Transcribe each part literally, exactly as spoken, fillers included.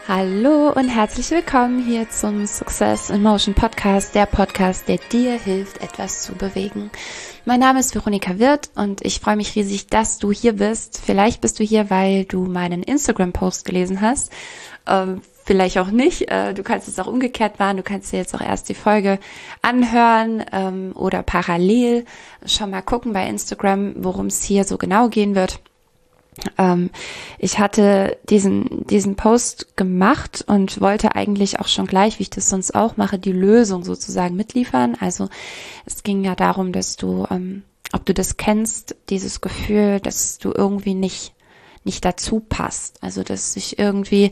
Hallo und herzlich willkommen hier zum Success in Motion Podcast, der Podcast, der dir hilft, etwas zu bewegen. Mein Name ist Veronika Wirth und ich freue mich riesig, dass du hier bist. Vielleicht bist du hier, weil du meinen Instagram-Post gelesen hast. Ähm, vielleicht auch nicht. Äh, du kannst es auch umgekehrt machen. Du kannst dir jetzt auch erst die Folge anhören ähm, oder parallel schon mal gucken bei Instagram, worum es hier so genau gehen wird. Ähm, ich hatte diesen diesen Post gemacht und wollte eigentlich auch schon gleich, wie ich das sonst auch mache, die Lösung sozusagen mitliefern. Also es ging ja darum, dass du, ähm, ob du das kennst, dieses Gefühl, dass du irgendwie nicht nicht dazu passt. Also dass sich irgendwie,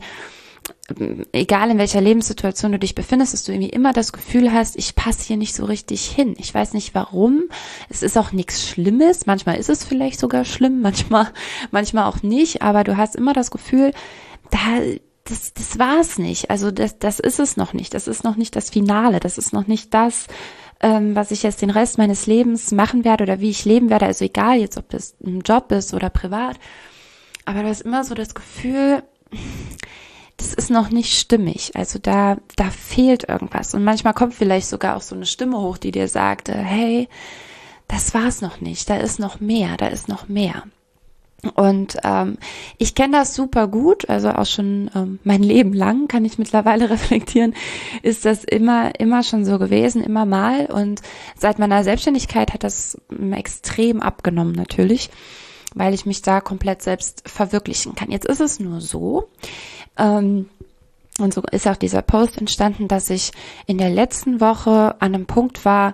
egal in welcher Lebenssituation du dich befindest, dass du irgendwie immer das Gefühl hast, ich passe hier nicht so richtig hin. Ich weiß nicht warum. Es ist auch nichts Schlimmes. Manchmal ist es vielleicht sogar schlimm, manchmal, manchmal auch nicht. Aber du hast immer das Gefühl, da, das, das war's nicht. Also das, das ist es noch nicht. Das ist noch nicht das Finale. Das ist noch nicht das, ähm, was ich jetzt den Rest meines Lebens machen werde oder wie ich leben werde. Also egal jetzt, ob das ein Job ist oder privat. Aber du hast immer so das Gefühl, das ist noch nicht stimmig, also da da fehlt irgendwas und manchmal kommt vielleicht sogar auch so eine Stimme hoch, die dir sagt, hey, das war's noch nicht, da ist noch mehr, da ist noch mehr. Und ähm, ich kenne das super gut, also auch schon ähm, mein Leben lang, kann ich mittlerweile reflektieren, ist das immer immer schon so gewesen, immer mal, und seit meiner Selbstständigkeit hat das extrem abgenommen natürlich, weil ich mich da komplett selbst verwirklichen kann. Jetzt ist es nur so, ähm, und so ist auch dieser Post entstanden, dass ich in der letzten Woche an einem Punkt war,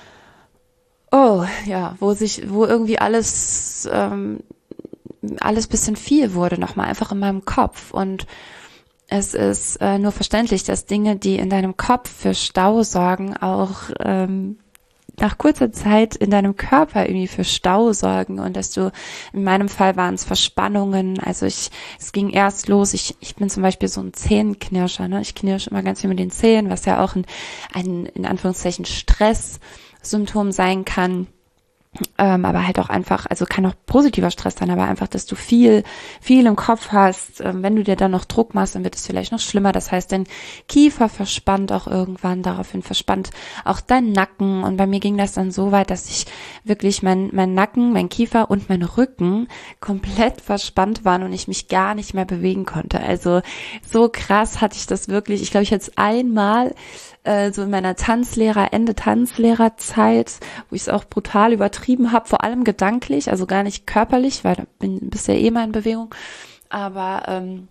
oh ja, wo sich, wo irgendwie alles, ähm, alles bisschen viel wurde, nochmal einfach in meinem Kopf. Und es ist äh, nur verständlich, dass Dinge, die in deinem Kopf für Stau sorgen, auch ähm, nach kurzer Zeit in deinem Körper irgendwie für Stau sorgen, und dass du, in meinem Fall waren es Verspannungen, also ich, es ging erst los, ich, ich bin zum Beispiel so ein Zähnenknirscher, ne, ich knirsche immer ganz viel mit den Zähnen, was ja auch ein, ein in Anführungszeichen Stresssymptom sein kann. Ähm, aber halt auch einfach, also kann auch positiver Stress sein, aber einfach, dass du viel, viel im Kopf hast. Ähm, wenn du dir dann noch Druck machst, dann wird es vielleicht noch schlimmer. Das heißt, dein Kiefer verspannt auch irgendwann, daraufhin verspannt auch dein Nacken. Und bei mir ging das dann so weit, dass ich wirklich mein, mein Nacken, mein Kiefer und mein Rücken komplett verspannt waren und ich mich gar nicht mehr bewegen konnte. Also so krass hatte ich das wirklich. Ich glaube, ich hatte es einmal so in meiner Tanzlehrer, Ende Tanzlehrerzeit, wo ich es auch brutal übertrieben habe, vor allem gedanklich, also gar nicht körperlich, weil da bin bist ja eh mal in Bewegung, aber ähm,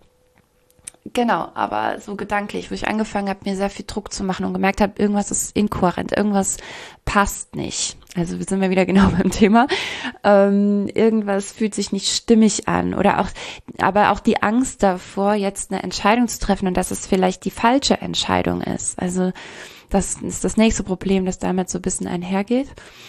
genau, aber so gedanklich, wo ich angefangen habe, mir sehr viel Druck zu machen und gemerkt habe, irgendwas ist inkohärent, irgendwas passt nicht. Also wir sind ja wieder genau beim Thema. Ähm, irgendwas fühlt sich nicht stimmig an, oder auch, aber auch die Angst davor, jetzt eine Entscheidung zu treffen und dass es vielleicht die falsche Entscheidung ist. Also das ist das nächste Problem, das damit so ein bisschen einhergeht.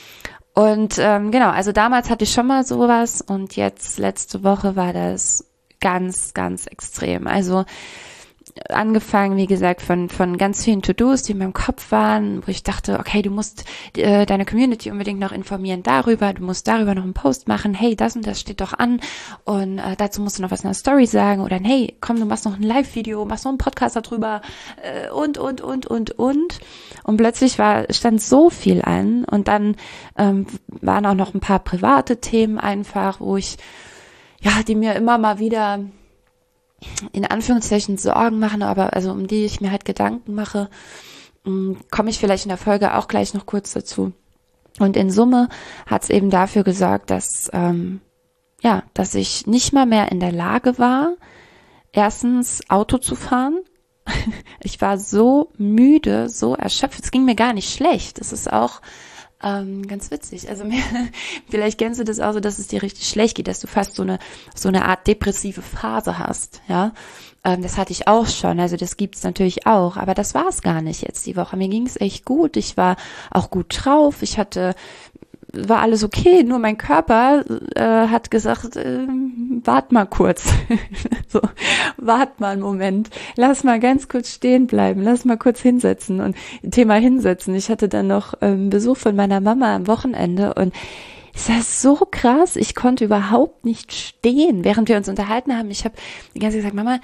Und ähm, genau, also damals hatte ich schon mal sowas und jetzt letzte Woche war das ganz, ganz extrem. Also angefangen, wie gesagt, von von ganz vielen To-Dos, die in meinem Kopf waren, wo ich dachte, okay, du musst äh, deine Community unbedingt noch informieren darüber, du musst darüber noch einen Post machen, hey, das und das steht doch an und äh, dazu musst du noch was in der Story sagen, oder hey, komm, du machst noch ein Live-Video, machst noch einen Podcast darüber äh, und, und, und, und, und. Und plötzlich war stand so viel an, und dann ähm, waren auch noch ein paar private Themen einfach, wo ich, ja, die mir immer mal wieder in Anführungszeichen Sorgen machen, aber also um die ich mir halt Gedanken mache, komme ich vielleicht in der Folge auch gleich noch kurz dazu. Und in Summe hat es eben dafür gesorgt, dass ähm, ja, dass ich nicht mal mehr in der Lage war, erstens Auto zu fahren. Ich war so müde, so erschöpft. Es ging mir gar nicht schlecht. Das ist auch Ähm, ganz witzig. Also mir, vielleicht kennst du das auch so, dass es dir richtig schlecht geht, dass du fast so eine so eine Art depressive Phase hast, ja. Ähm, das hatte ich auch schon, also das gibt's natürlich auch, aber das war es gar nicht jetzt die Woche. Mir ging's echt gut, ich war auch gut drauf, ich hatte war alles okay, nur mein Körper äh, hat gesagt, äh, wart mal kurz, so, wart mal einen Moment, lass mal ganz kurz stehen bleiben, lass mal kurz hinsetzen. Und Thema hinsetzen, ich hatte dann noch ähm, Besuch von meiner Mama am Wochenende und es war so krass, ich konnte überhaupt nicht stehen, während wir uns unterhalten haben. Ich habe die ganze Zeit gesagt, Mama,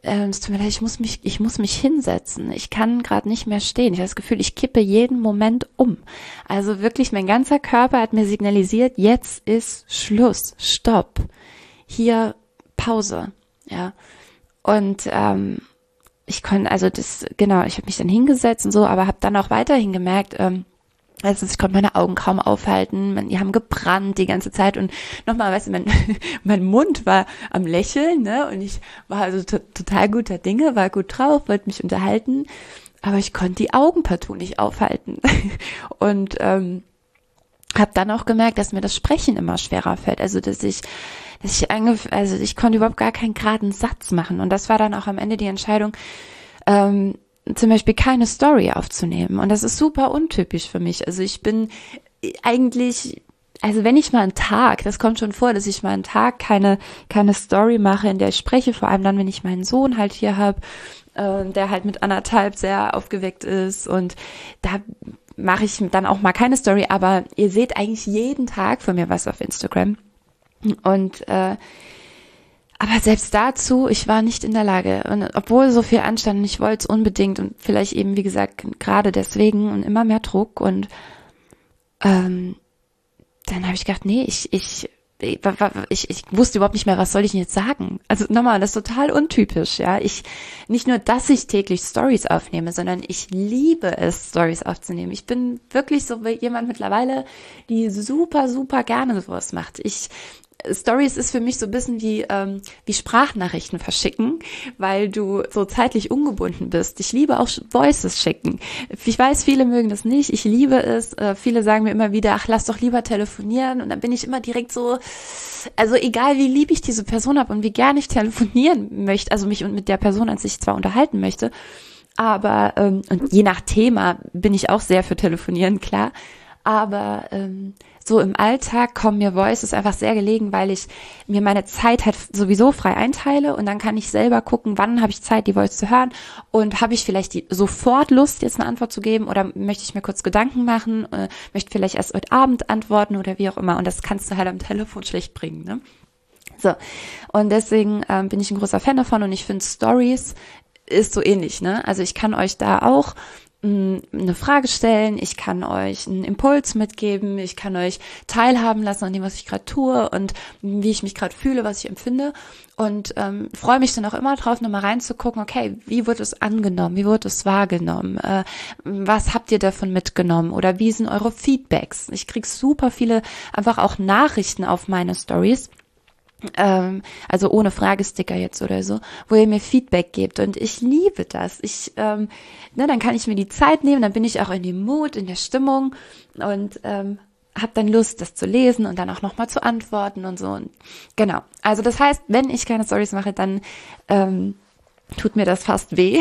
ähm, es tut mir leid, ich muss mich, ich muss mich hinsetzen. Ich kann gerade nicht mehr stehen. Ich habe das Gefühl, ich kippe jeden Moment um. Also wirklich, mein ganzer Körper hat mir signalisiert, jetzt ist Schluss, Stopp. Hier Pause, ja. Und ähm, ich konnte, also das, genau, ich habe mich dann hingesetzt und so, aber habe dann auch weiterhin gemerkt, ähm, also ich konnte meine Augen kaum aufhalten, die haben gebrannt die ganze Zeit und nochmal, weißt du, mein, mein Mund war am Lächeln, ne, und ich war also to- total guter Dinge, war gut drauf, wollte mich unterhalten, aber ich konnte die Augen partout nicht aufhalten und ähm, habe dann auch gemerkt, dass mir das Sprechen immer schwerer fällt, also dass ich dass ich angef- also ich konnte überhaupt gar keinen geraden Satz machen und das war dann auch am Ende die Entscheidung, ähm, zum Beispiel keine Story aufzunehmen und das ist super untypisch für mich. Also ich bin eigentlich, also wenn ich mal einen Tag, das kommt schon vor, dass ich mal einen Tag keine keine Story mache, in der ich spreche, vor allem dann, wenn ich meinen Sohn halt hier habe, äh, der halt mit anderthalb sehr aufgeweckt ist und da mache ich dann auch mal keine Story, aber ihr seht eigentlich jeden Tag von mir was auf Instagram. Und äh, aber selbst dazu, ich war nicht in der Lage. Und obwohl so viel anstand, und ich wollte es unbedingt und vielleicht eben, wie gesagt, gerade deswegen und immer mehr Druck. Und ähm, dann habe ich gedacht, nee, ich, ich, ich, ich wusste überhaupt nicht mehr, was soll ich denn jetzt sagen. Also nochmal, das ist total untypisch, ja. Ich, nicht nur, dass ich täglich Stories aufnehme, sondern ich liebe es, Stories aufzunehmen. Ich bin wirklich so jemand mittlerweile, die super, super gerne sowas macht. Ich Stories ist für mich so ein bisschen wie ähm, wie Sprachnachrichten verschicken, weil du so zeitlich ungebunden bist. Ich liebe auch Voices schicken. Ich weiß, viele mögen das nicht. Ich liebe es. Äh, viele sagen mir immer wieder, ach, lass doch lieber telefonieren. Und dann bin ich immer direkt so, also egal wie lieb ich diese Person habe und wie gerne ich telefonieren möchte, also mich und mit der Person an sich zwar unterhalten möchte, aber ähm, und je nach Thema bin ich auch sehr für Telefonieren, klar. Aber ähm, so im Alltag kommen mir Voices einfach sehr gelegen, weil ich mir meine Zeit halt sowieso frei einteile und dann kann ich selber gucken, wann habe ich Zeit, die Voice zu hören und habe ich vielleicht die, sofort Lust, jetzt eine Antwort zu geben oder möchte ich mir kurz Gedanken machen, äh, möchte vielleicht erst heute Abend antworten oder wie auch immer und das kannst du halt am Telefon schlecht bringen, ne? So, und deswegen ähm, bin ich ein großer Fan davon und ich finde Stories ist so ähnlich, ne? Also ich kann euch da auch eine Frage stellen, ich kann euch einen Impuls mitgeben, ich kann euch teilhaben lassen an dem, was ich gerade tue und wie ich mich gerade fühle, was ich empfinde und ähm, freue mich dann auch immer drauf, nochmal reinzugucken, okay, wie wird es angenommen, wie wird es wahrgenommen, äh, was habt ihr davon mitgenommen oder wie sind eure Feedbacks? Ich kriege super viele einfach auch Nachrichten auf meine Stories, Ähm, also ohne Fragesticker jetzt oder so, wo ihr mir Feedback gebt und ich liebe das. Ich, ähm, ne, dann kann ich mir die Zeit nehmen, dann bin ich auch in dem Mut, in der Stimmung und ähm, habe dann Lust, das zu lesen und dann auch nochmal zu antworten und so. Und genau. Also das heißt, wenn ich keine Stories mache, dann ähm, tut mir das fast weh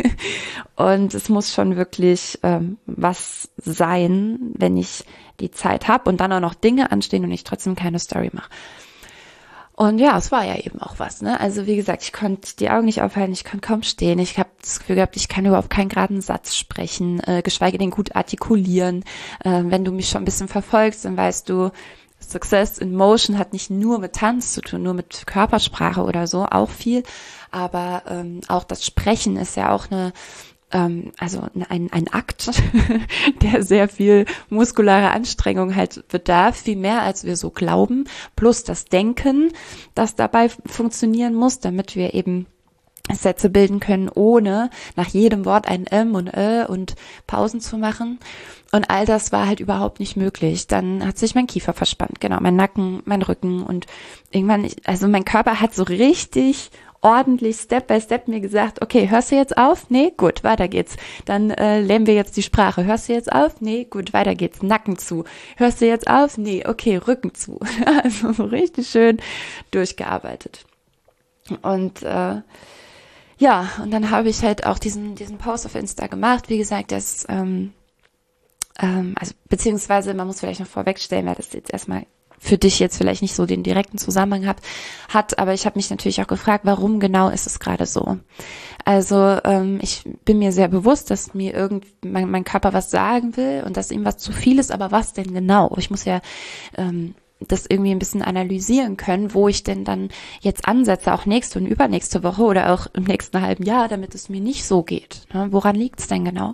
und es muss schon wirklich ähm, was sein, wenn ich die Zeit habe und dann auch noch Dinge anstehen und ich trotzdem keine Story mache. Und ja, es war ja eben auch was, ne? Also wie gesagt, ich konnte die Augen nicht aufhalten, ich konnte kaum stehen. Ich habe das Gefühl gehabt, ich kann überhaupt keinen geraden Satz sprechen, äh, geschweige denn gut artikulieren. Äh, wenn du mich schon ein bisschen verfolgst, dann weißt du, Success in Motion hat nicht nur mit Tanz zu tun, nur mit Körpersprache oder so, auch viel. Aber ähm, auch das Sprechen ist ja auch eine also ein, ein Akt, der sehr viel muskulare Anstrengung halt bedarf, viel mehr als wir so glauben, plus das Denken, das dabei funktionieren muss, damit wir eben Sätze bilden können, ohne nach jedem Wort ein M und Ö und Pausen zu machen. Und all das war halt überhaupt nicht möglich. Dann hat sich mein Kiefer verspannt, genau, mein Nacken, mein Rücken und irgendwann, also mein Körper hat so richtig ordentlich Step by Step mir gesagt, okay, hörst du jetzt auf? Nee, gut, weiter geht's. Dann äh, lernen wir jetzt die Sprache. Hörst du jetzt auf? Nee, gut, weiter geht's. Nacken zu. Hörst du jetzt auf? Nee, okay, Rücken zu. Also so richtig schön durchgearbeitet. Und äh, ja, und dann habe ich halt auch diesen diesen Post auf Insta gemacht. Wie gesagt, das ähm, ähm, also beziehungsweise man muss vielleicht noch vorwegstellen, weil das jetzt erstmal für dich jetzt vielleicht nicht so den direkten Zusammenhang hat, hat, aber ich habe mich natürlich auch gefragt, warum genau ist es gerade so? Also ähm, ich bin mir sehr bewusst, dass mir irgend mein, mein Körper was sagen will und dass ihm was zu viel ist, aber was denn genau? Ich muss ja ähm, das irgendwie ein bisschen analysieren können, wo ich denn dann jetzt ansetze, auch nächste und übernächste Woche oder auch im nächsten halben Jahr, damit es mir nicht so geht. Ne? Woran liegt es denn genau?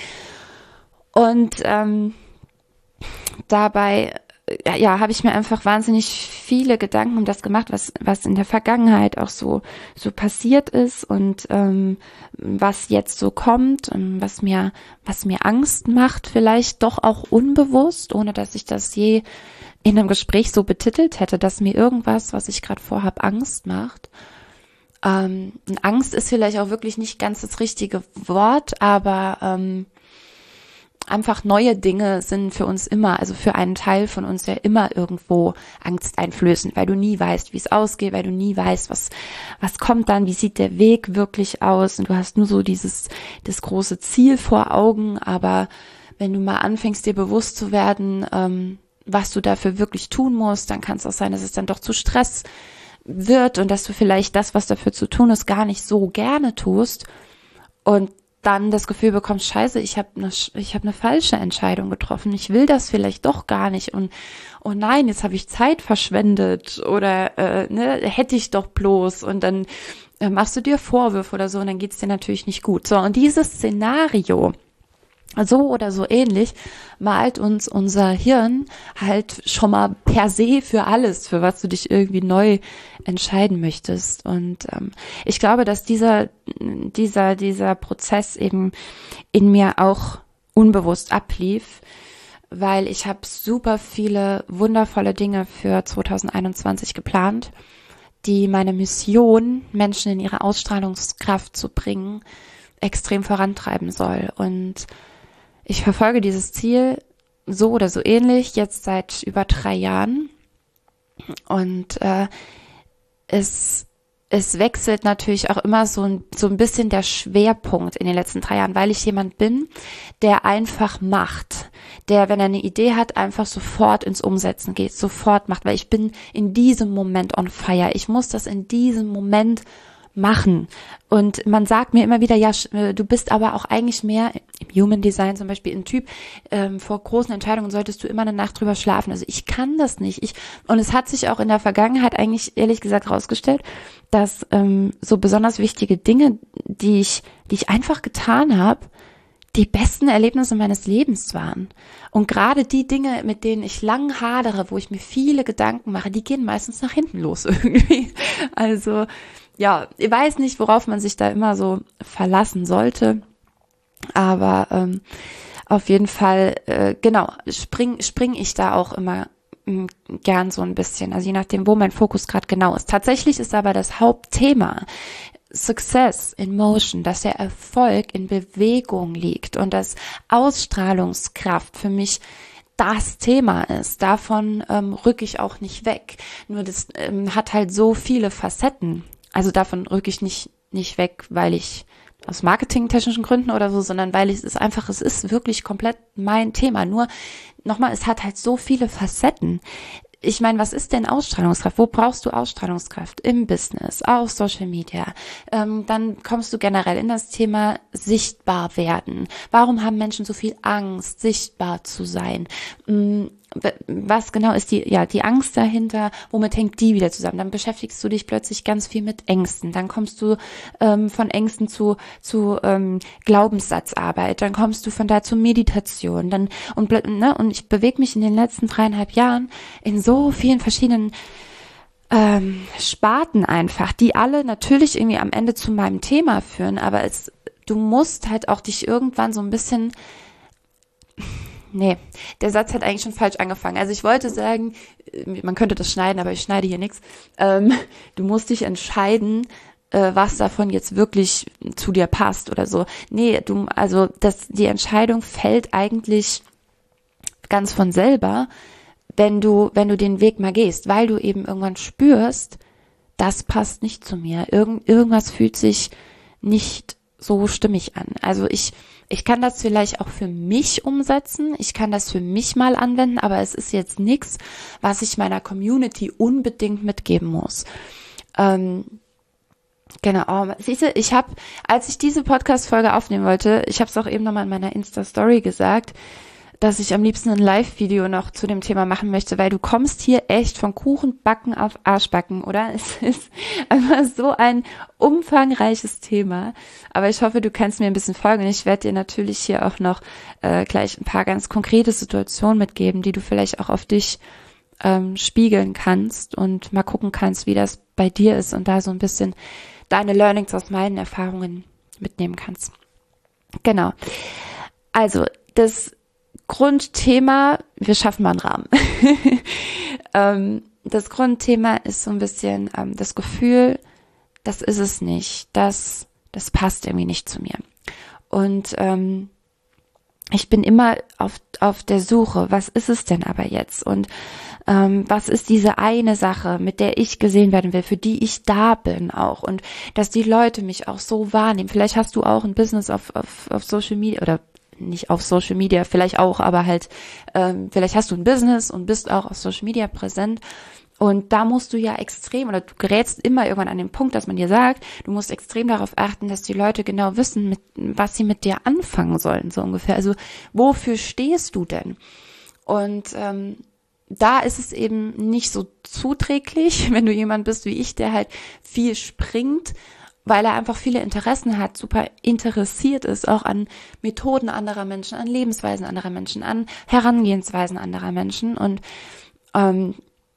Und ähm, dabei ja, habe ich mir einfach wahnsinnig viele Gedanken um das gemacht, was was in der Vergangenheit auch so so passiert ist und ähm, was jetzt so kommt, und was mir was mir Angst macht, vielleicht doch auch unbewusst, ohne dass ich das je in einem Gespräch so betitelt hätte, dass mir irgendwas, was ich gerade vorhab, Angst macht. Ähm, Angst ist vielleicht auch wirklich nicht ganz das richtige Wort, aber ähm, einfach neue Dinge sind für uns immer, also für einen Teil von uns ja immer irgendwo angsteinflößend, weil du nie weißt, wie es ausgeht, weil du nie weißt, was was kommt dann, wie sieht der Weg wirklich aus, und du hast nur so dieses das große Ziel vor Augen, aber wenn du mal anfängst, dir bewusst zu werden, ähm, was du dafür wirklich tun musst, dann kann es auch sein, dass es dann doch zu Stress wird und dass du vielleicht das, was dafür zu tun ist, gar nicht so gerne tust und dann das Gefühl bekommst, scheiße, ich habe eine ich habe eine falsche Entscheidung getroffen, ich will das vielleicht doch gar nicht und oh nein, jetzt habe ich Zeit verschwendet oder äh, ne, hätte ich doch bloß, und dann äh, machst du dir Vorwürfe oder so und dann geht's dir natürlich nicht gut. So, und dieses Szenario, so oder so ähnlich, malt uns unser Hirn halt schon mal per se für alles, für was du dich irgendwie neu entscheiden möchtest. Und ähm, ich glaube, dass dieser dieser dieser Prozess eben in mir auch unbewusst ablief, weil ich habe super viele wundervolle Dinge für zwanzig einundzwanzig geplant, die meine Mission, Menschen in ihre Ausstrahlungskraft zu bringen, extrem vorantreiben soll. Und ich verfolge dieses Ziel so oder so ähnlich jetzt seit über drei Jahren und äh, es es wechselt natürlich auch immer so ein so ein bisschen der Schwerpunkt in den letzten drei Jahren, weil ich jemand bin, der einfach macht, der, wenn er eine Idee hat, einfach sofort ins Umsetzen geht, sofort macht, weil ich bin in diesem Moment on fire. Ich muss das in diesem Moment machen. Und man sagt mir immer wieder, ja, du bist aber auch eigentlich mehr im Human Design zum Beispiel ein Typ, ähm, vor großen Entscheidungen solltest du immer eine Nacht drüber schlafen. Also ich kann das nicht. Ich und es hat sich auch in der Vergangenheit eigentlich ehrlich gesagt rausgestellt, dass ähm, so besonders wichtige Dinge, die ich, die ich einfach getan habe, die besten Erlebnisse meines Lebens waren. Und gerade die Dinge, mit denen ich lang hadere, wo ich mir viele Gedanken mache, die gehen meistens nach hinten los irgendwie. Also ja, ich weiß nicht, worauf man sich da immer so verlassen sollte, aber ähm, auf jeden Fall, äh, genau, spring, spring ich da auch immer mh, gern so ein bisschen, also je nachdem, wo mein Fokus gerade genau ist. Tatsächlich ist aber das Hauptthema Success in Motion, dass der Erfolg in Bewegung liegt und dass Ausstrahlungskraft für mich das Thema ist. Davon ähm, rücke ich auch nicht weg. Nur das ähm, hat halt so viele Facetten. Also davon rücke ich nicht nicht weg, weil ich aus marketingtechnischen Gründen oder so, sondern weil es ist einfach, es ist wirklich komplett mein Thema. Nur nochmal, es hat halt so viele Facetten. Ich meine, was ist denn Ausstrahlungskraft? Wo brauchst du Ausstrahlungskraft? Im Business, auf Social Media. Ähm, dann kommst du generell in das Thema sichtbar werden. Warum haben Menschen so viel Angst, sichtbar zu sein? Ähm, was genau ist die, ja, die Angst dahinter? Womit hängt die wieder zusammen? Dann beschäftigst du dich plötzlich ganz viel mit Ängsten. Dann kommst du ähm, von Ängsten zu zu ähm, Glaubenssatzarbeit. Dann kommst du von da zur Meditation. Dann und ne, und ich bewege mich in den letzten dreieinhalb Jahren in so vielen verschiedenen ähm, Sparten einfach, die alle natürlich irgendwie am Ende zu meinem Thema führen. Aber es, du musst halt auch dich irgendwann so ein bisschen Nee, der Satz hat eigentlich schon falsch angefangen. Also ich wollte sagen, man könnte das schneiden, aber ich schneide hier nichts. Ähm, du musst dich entscheiden, äh, was davon jetzt wirklich zu dir passt oder so. Nee, du, also das, die Entscheidung fällt eigentlich ganz von selber, wenn du, wenn du den Weg mal gehst, weil du eben irgendwann spürst, das passt nicht zu mir. Irgend, irgendwas fühlt sich nicht so stimmig an. Also ich Ich kann das vielleicht auch für mich umsetzen, ich kann das für mich mal anwenden, aber es ist jetzt nichts, was ich meiner Community unbedingt mitgeben muss. Ähm, genau, oh, siehst du, ich habe, als ich diese Podcast-Folge aufnehmen wollte, ich habe es auch eben nochmal in meiner Insta-Story gesagt, dass ich am liebsten ein Live-Video noch zu dem Thema machen möchte, weil du kommst hier echt von Kuchenbacken auf Arschbacken, oder? Es ist einfach so ein umfangreiches Thema, aber ich hoffe, du kannst mir ein bisschen folgen und ich werde dir natürlich hier auch noch äh, gleich ein paar ganz konkrete Situationen mitgeben, die du vielleicht auch auf dich ähm, spiegeln kannst und mal gucken kannst, wie das bei dir ist und da so ein bisschen deine Learnings aus meinen Erfahrungen mitnehmen kannst. Genau. Also, das Grundthema, wir schaffen mal einen Rahmen. ähm, das Grundthema ist so ein bisschen ähm, das Gefühl, das ist es nicht, das, das passt irgendwie nicht zu mir. Und ähm, ich bin immer auf, auf der Suche, was ist es denn aber jetzt? Und ähm, was ist diese eine Sache, mit der ich gesehen werden will, für die ich da bin auch und dass die Leute mich auch so wahrnehmen. Vielleicht hast du auch ein Business auf, auf, auf Social Media oder nicht auf Social Media, vielleicht auch, aber halt, ähm, vielleicht hast du ein Business und bist auch auf Social Media präsent. Und da musst du ja extrem, oder du gerätst immer irgendwann an den Punkt, dass man dir sagt, du musst extrem darauf achten, dass die Leute genau wissen, mit, was sie mit dir anfangen sollen, so ungefähr. Also wofür stehst du denn? Und ähm, da ist es eben nicht so zuträglich, wenn du jemand bist wie ich, der halt viel springt, weil er einfach viele Interessen hat, super interessiert ist, auch an Methoden anderer Menschen, an Lebensweisen anderer Menschen, an Herangehensweisen anderer Menschen und ähm,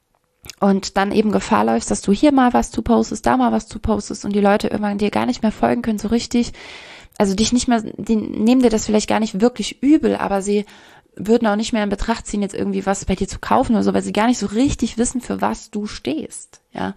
und dann eben Gefahr läufst, dass du hier mal was zu postest, da mal was zu postest und die Leute irgendwann dir gar nicht mehr folgen können so richtig, also dich nicht mehr, die nehmen dir das vielleicht gar nicht wirklich übel, aber sie würden auch nicht mehr in Betracht ziehen, jetzt irgendwie was bei dir zu kaufen oder so, weil sie gar nicht so richtig wissen, für was du stehst, ja.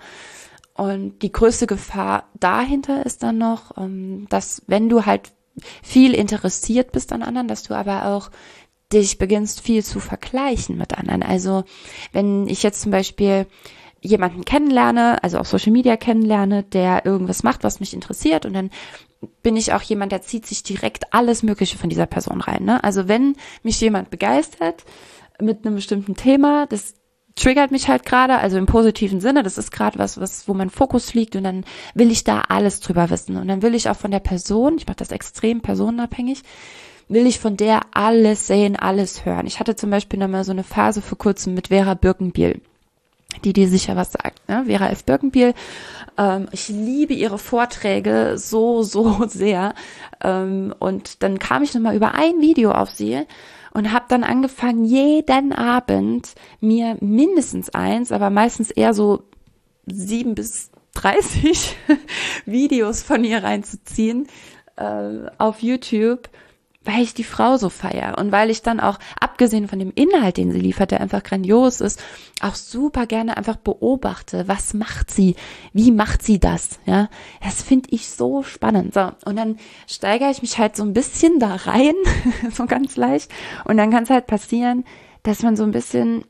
Und die größte Gefahr dahinter ist dann noch, dass wenn du halt viel interessiert bist an anderen, dass du aber auch dich beginnst viel zu vergleichen mit anderen. Also wenn ich jetzt zum Beispiel jemanden kennenlerne, also auf Social Media kennenlerne, der irgendwas macht, was mich interessiert und dann bin ich auch jemand, der zieht sich direkt alles Mögliche von dieser Person rein. Ne? Also wenn mich jemand begeistert mit einem bestimmten Thema, das triggert mich halt gerade, also im positiven Sinne, das ist gerade was, was, wo mein Fokus liegt und dann will ich da alles drüber wissen und dann will ich auch von der Person, ich mache das extrem personenabhängig, will ich von der alles sehen, alles hören. Ich hatte zum Beispiel nochmal so eine Phase vor kurzem mit Vera Birkenbiel, die dir sicher was sagt, ne? Vera F. Birkenbiel, ähm, ich liebe ihre Vorträge so, so sehr ähm, und dann kam ich nochmal über ein Video auf sie und habe dann angefangen, jeden Abend mir mindestens eins, aber meistens eher so sieben bis dreißig Videos von ihr reinzuziehen äh, auf YouTube, weil ich die Frau so feiere und weil ich dann auch, abgesehen von dem Inhalt, den sie liefert, der einfach grandios ist, auch super gerne einfach beobachte, was macht sie, wie macht sie das, ja, das finde ich so spannend, so, und dann steigere ich mich halt so ein bisschen da rein, so ganz leicht, und dann kann es halt passieren, dass man so ein bisschen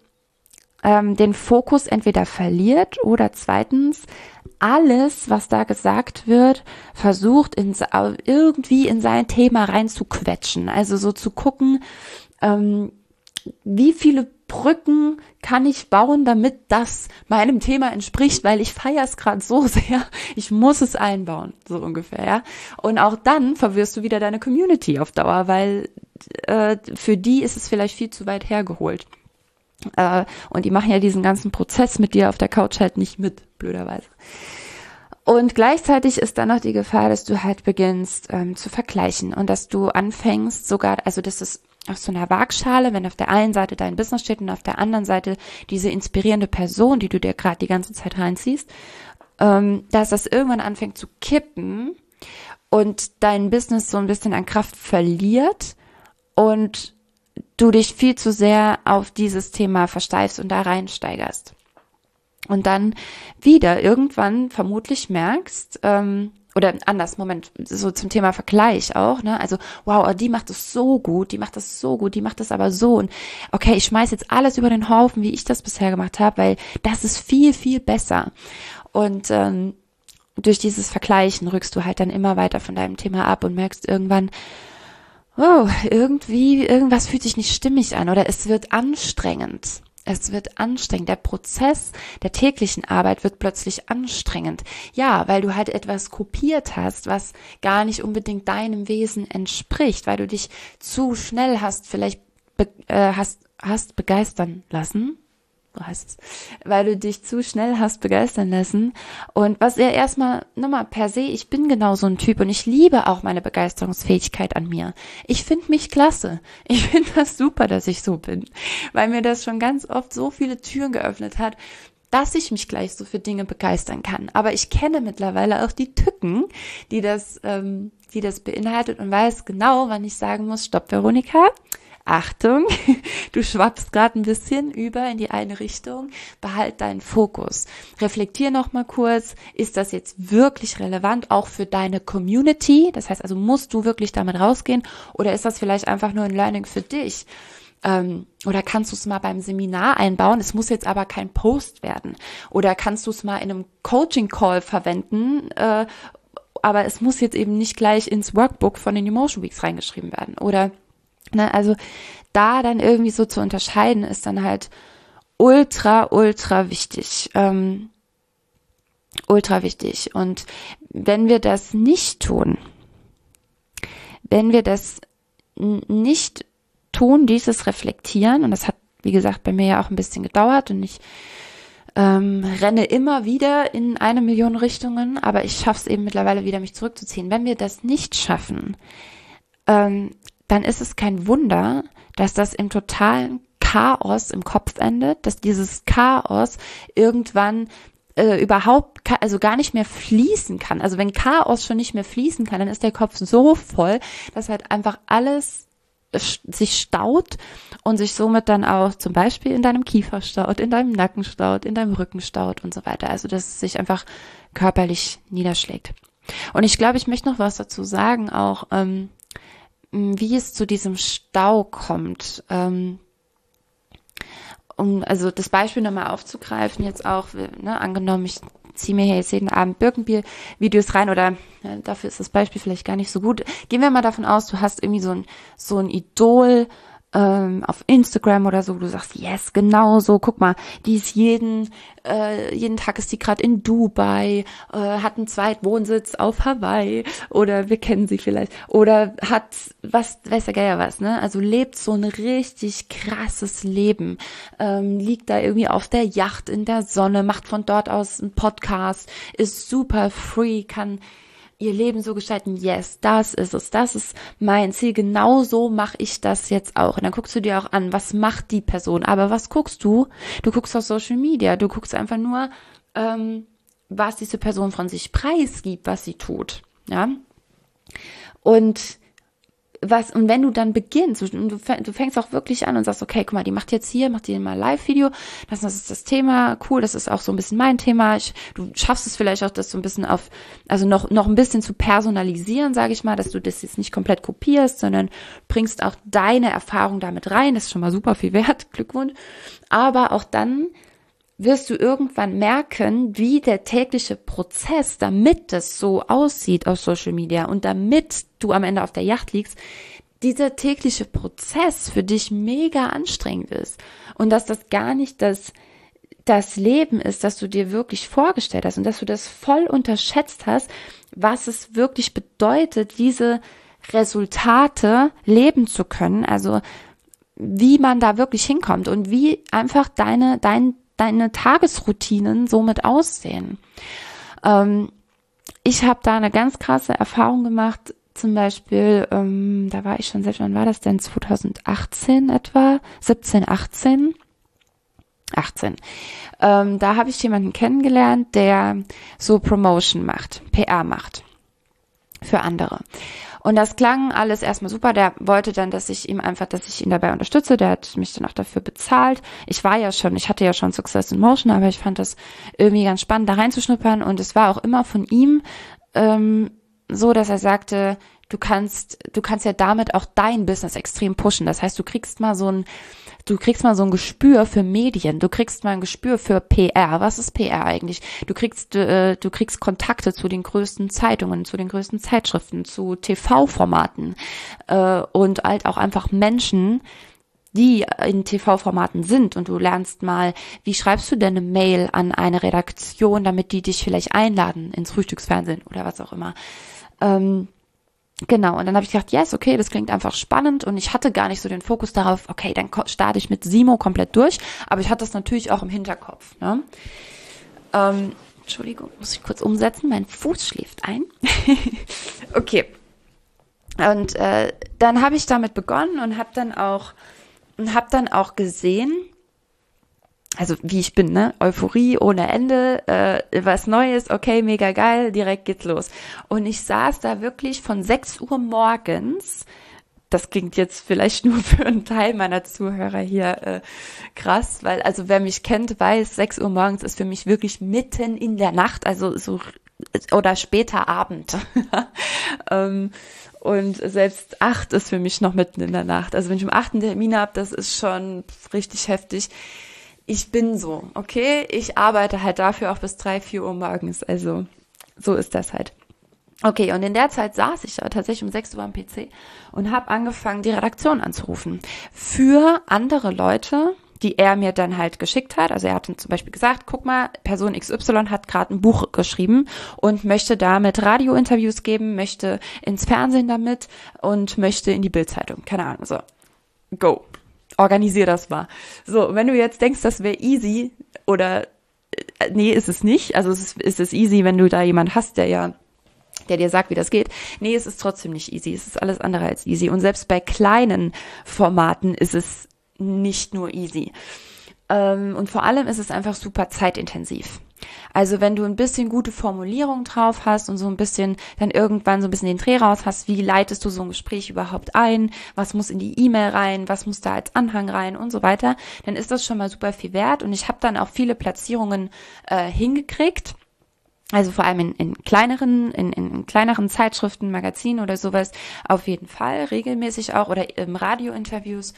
ähm, den Fokus entweder verliert oder zweitens alles, was da gesagt wird, versucht in, irgendwie in sein Thema reinzuquetschen. Also so zu gucken, ähm, wie viele Brücken kann ich bauen, damit das meinem Thema entspricht, weil ich feiere es gerade so sehr, ich muss es einbauen, so ungefähr, ja. Und auch dann verwirrst du wieder deine Community auf Dauer, weil äh, für die ist es vielleicht viel zu weit hergeholt. Äh, und die machen ja diesen ganzen Prozess mit dir auf der Couch halt nicht mit, blöderweise. Und gleichzeitig ist dann noch die Gefahr, dass du halt beginnst ähm, zu vergleichen und dass du anfängst sogar, also das ist auf so einer Waagschale, wenn auf der einen Seite dein Business steht und auf der anderen Seite diese inspirierende Person, die du dir gerade die ganze Zeit reinziehst, ähm, dass das irgendwann anfängt zu kippen und dein Business so ein bisschen an Kraft verliert und du dich viel zu sehr auf dieses Thema versteifst und da reinsteigerst. Und dann wieder irgendwann vermutlich merkst, ähm, oder anders, Moment, so zum Thema Vergleich auch, ne, also, wow, die macht das so gut, die macht das so gut, die macht das aber so und okay, ich schmeiß jetzt alles über den Haufen, wie ich das bisher gemacht habe, weil das ist viel, viel besser. Und ähm, durch dieses Vergleichen rückst du halt dann immer weiter von deinem Thema ab und merkst irgendwann, wow, irgendwie, irgendwas fühlt sich nicht stimmig an oder es wird anstrengend. Es wird anstrengend. Der Prozess der täglichen Arbeit wird plötzlich anstrengend. Ja, weil du halt etwas kopiert hast, was gar nicht unbedingt deinem Wesen entspricht, weil du dich zu schnell hast vielleicht be äh, hast, hast begeistern lassen. So heißt es, weil du dich zu schnell hast begeistern lassen. Und was ja erstmal, nochmal per se, ich bin genau so ein Typ und ich liebe auch meine Begeisterungsfähigkeit an mir. Ich finde mich klasse. Ich finde das super, dass ich so bin, weil mir das schon ganz oft so viele Türen geöffnet hat, dass ich mich gleich so für Dinge begeistern kann. Aber ich kenne mittlerweile auch die Tücken, die das, ähm, die das beinhaltet und weiß genau, wann ich sagen muss, stopp, Veronika, Achtung, du schwappst gerade ein bisschen über in die eine Richtung, behalt deinen Fokus. Reflektier noch mal kurz, ist das jetzt wirklich relevant, auch für deine Community? Das heißt also, musst du wirklich damit rausgehen oder ist das vielleicht einfach nur ein Learning für dich? Ähm, oder kannst du es mal beim Seminar einbauen? Es muss jetzt aber kein Post werden. Oder kannst du es mal in einem Coaching-Call verwenden, äh, aber es muss jetzt eben nicht gleich ins Workbook von den Emotion Weeks reingeschrieben werden. Oder Ne, also da dann irgendwie so zu unterscheiden, ist dann halt ultra, ultra wichtig. Ähm, ultra wichtig. Und wenn wir das nicht tun, wenn wir das n- nicht tun, dieses Reflektieren, und das hat, wie gesagt, bei mir ja auch ein bisschen gedauert und ich ähm, renne immer wieder in eine Million Richtungen, aber ich schaffe es eben mittlerweile wieder, mich zurückzuziehen. Wenn wir das nicht schaffen, ähm, dann ist es kein Wunder, dass das im totalen Chaos im Kopf endet, dass dieses Chaos irgendwann äh, überhaupt, ka- also gar nicht mehr fließen kann. Also wenn Chaos schon nicht mehr fließen kann, dann ist der Kopf so voll, dass halt einfach alles sch- sich staut und sich somit dann auch zum Beispiel in deinem Kiefer staut, in deinem Nacken staut, in deinem Rücken staut und so weiter. Also dass es sich einfach körperlich niederschlägt. Und ich glaube, ich möchte noch was dazu sagen, auch ähm, wie es zu diesem Stau kommt. Ähm, um also das Beispiel nochmal aufzugreifen, jetzt auch, ne, angenommen, ich ziehe mir hier jetzt jeden Abend Birkenbier-Videos rein oder ja, dafür ist das Beispiel vielleicht gar nicht so gut. Gehen wir mal davon aus, du hast irgendwie so ein, so ein Idol ähm, auf Instagram oder so, wo du sagst, yes, genau so, guck mal, die ist jeden, äh, jeden Tag ist die gerade in Dubai, äh, hat einen Zweitwohnsitz auf Hawaii oder wir kennen sie vielleicht oder hat was, weiß der Geier was, ne? Also lebt so ein richtig krasses Leben, ähm, liegt da irgendwie auf der Yacht in der Sonne, macht von dort aus einen Podcast, ist super free, kann ihr Leben so gestalten, yes, das ist es, das ist mein Ziel, genau so mache ich das jetzt auch. Und dann guckst du dir auch an, was macht die Person, aber was guckst du? Du guckst auf Social Media, du guckst einfach nur, ähm, was diese Person von sich preisgibt, was sie tut, ja. Und was, und wenn du dann beginnst, und du, du fängst auch wirklich an und sagst, okay, guck mal, die macht jetzt hier, macht die mal Live-Video, das, das ist das Thema, cool, das ist auch so ein bisschen mein Thema, ich, du schaffst es vielleicht auch, das so ein bisschen auf, also noch, noch ein bisschen zu personalisieren, sage ich mal, dass du das jetzt nicht komplett kopierst, sondern bringst auch deine Erfahrung damit rein, das ist schon mal super viel wert, Glückwunsch, aber auch dann wirst du irgendwann merken, wie der tägliche Prozess, damit das so aussieht auf Social Media und damit du am Ende auf der Yacht liegst, dieser tägliche Prozess für dich mega anstrengend ist und dass das gar nicht das, das Leben ist, das du dir wirklich vorgestellt hast und dass du das voll unterschätzt hast, was es wirklich bedeutet, diese Resultate leben zu können, also wie man da wirklich hinkommt und wie einfach deine, dein deine Tagesroutinen somit aussehen. Ähm, ich habe da eine ganz krasse Erfahrung gemacht, zum Beispiel, ähm, da war ich schon selbst, wann war das denn? zwanzig achtzehn etwa? siebzehn, achtzehn? achtzehn. Ähm, da habe ich jemanden kennengelernt, der so Promotion macht, P R macht für andere. Und das klang alles erstmal super. Der wollte dann, dass ich ihm einfach, dass ich ihn dabei unterstütze. Der hat mich dann auch dafür bezahlt. Ich war ja schon, ich hatte ja schon Success in Motion, aber ich fand das irgendwie ganz spannend, da reinzuschnuppern. Und es war auch immer von ihm ähm, so, dass er sagte, du kannst, du kannst ja damit auch dein Business extrem pushen. Das heißt, du kriegst mal so ein Du kriegst mal so ein Gespür für Medien, du kriegst mal ein Gespür für P R. Was ist P R eigentlich? Du kriegst äh, du kriegst Kontakte zu den größten Zeitungen, zu den größten Zeitschriften, zu T V-Formaten äh, und halt auch einfach Menschen, die in T V-Formaten sind und du lernst mal, wie schreibst du denn eine Mail an eine Redaktion, damit die dich vielleicht einladen ins Frühstücksfernsehen oder was auch immer. Ähm, Genau, und dann habe ich gedacht, yes, okay, das klingt einfach spannend und ich hatte gar nicht so den Fokus darauf, okay, dann starte ich mit Simo komplett durch, aber ich hatte das natürlich auch im Hinterkopf. Ne? Ähm, Entschuldigung, muss ich kurz umsetzen, mein Fuß schläft ein. Okay, und äh, dann habe ich damit begonnen und habe dann auch und habe dann auch gesehen, also wie ich bin, ne, Euphorie ohne Ende, äh, was Neues, okay, mega geil, direkt geht's los. Und ich saß da wirklich von sechs Uhr morgens, das klingt jetzt vielleicht nur für einen Teil meiner Zuhörer hier äh, krass, weil also wer mich kennt, weiß, sechs Uhr morgens ist für mich wirklich mitten in der Nacht, also so oder später Abend. ähm, und selbst acht ist für mich noch mitten in der Nacht. Also wenn ich um acht einen Termin habe, das ist schon richtig heftig. Ich bin so, okay? Ich arbeite halt dafür auch bis drei, vier Uhr morgens. Also so ist das halt. Okay, und in der Zeit saß ich tatsächlich um sechs Uhr am P C und habe angefangen, die Redaktion anzurufen. Für andere Leute, die er mir dann halt geschickt hat. Also er hat zum Beispiel gesagt, guck mal, Person X Y hat gerade ein Buch geschrieben und möchte damit Radiointerviews geben, möchte ins Fernsehen damit und möchte in die Bild-Zeitung. Keine Ahnung, so. Go. Organisier das mal. So, wenn du jetzt denkst, das wäre easy oder äh, nee, ist es nicht. Also es ist, ist es easy, wenn du da jemand hast, der ja der dir sagt, wie das geht. Nee, es ist trotzdem nicht easy. Es ist alles andere als easy. Und selbst bei kleinen Formaten ist es nicht nur easy. Ähm, und vor allem ist es einfach super zeitintensiv. Also wenn du ein bisschen gute Formulierung drauf hast und so ein bisschen dann irgendwann so ein bisschen den Dreh raus hast, wie leitest du so ein Gespräch überhaupt ein, was muss in die E-Mail rein, was muss da als Anhang rein und so weiter, dann ist das schon mal super viel wert. Und ich habe dann auch viele Platzierungen äh, hingekriegt. Also vor allem in, in kleineren, in, in kleineren Zeitschriften, Magazinen oder sowas auf jeden Fall, regelmäßig auch oder im Radiointerviews.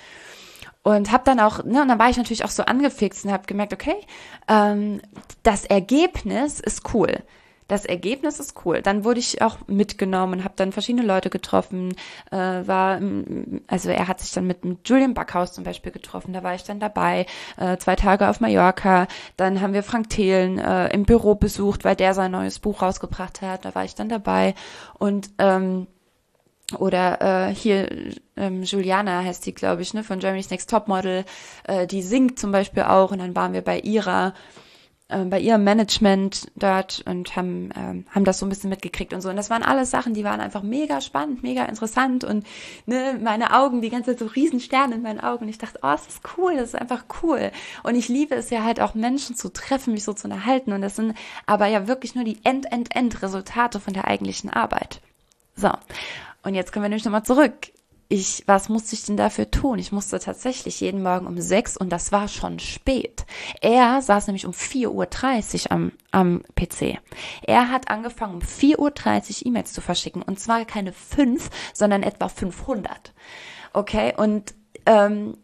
Und habe dann auch, ne, und dann war ich natürlich auch so angefixt und habe gemerkt, okay, ähm, das Ergebnis ist cool. Das Ergebnis ist cool. Dann wurde ich auch mitgenommen, habe dann verschiedene Leute getroffen, äh, war, also er hat sich dann mit, mit Julian Backhaus zum Beispiel getroffen, da war ich dann dabei, äh, zwei Tage auf Mallorca, dann haben wir Frank Thelen äh, im Büro besucht, weil der sein neues Buch rausgebracht hat, da war ich dann dabei und ähm, oder äh, hier ähm, Juliana heißt die, glaube ich, ne, von Germany's Next Topmodel, äh, die singt zum Beispiel auch und dann waren wir bei ihrer, äh, bei ihrem Management dort und haben ähm, haben das so ein bisschen mitgekriegt und so. Und das waren alles Sachen, die waren einfach mega spannend, mega interessant und ne, meine Augen, die ganze Zeit so riesen Sterne in meinen Augen. Und ich dachte, oh, das ist cool, das ist einfach cool. Und ich liebe es ja halt auch, Menschen zu treffen, mich so zu unterhalten. Und das sind aber ja wirklich nur die End-End-End-Resultate von der eigentlichen Arbeit. So. Und jetzt kommen wir nämlich nochmal zurück. Ich, was musste ich denn dafür tun? Ich musste tatsächlich jeden Morgen um sechs und das war schon spät. Er saß nämlich um vier Uhr dreißig am, am P C. Er hat angefangen, um vier Uhr dreißig E-Mails zu verschicken und zwar keine fünf, sondern etwa fünfhundert. Okay, und ähm,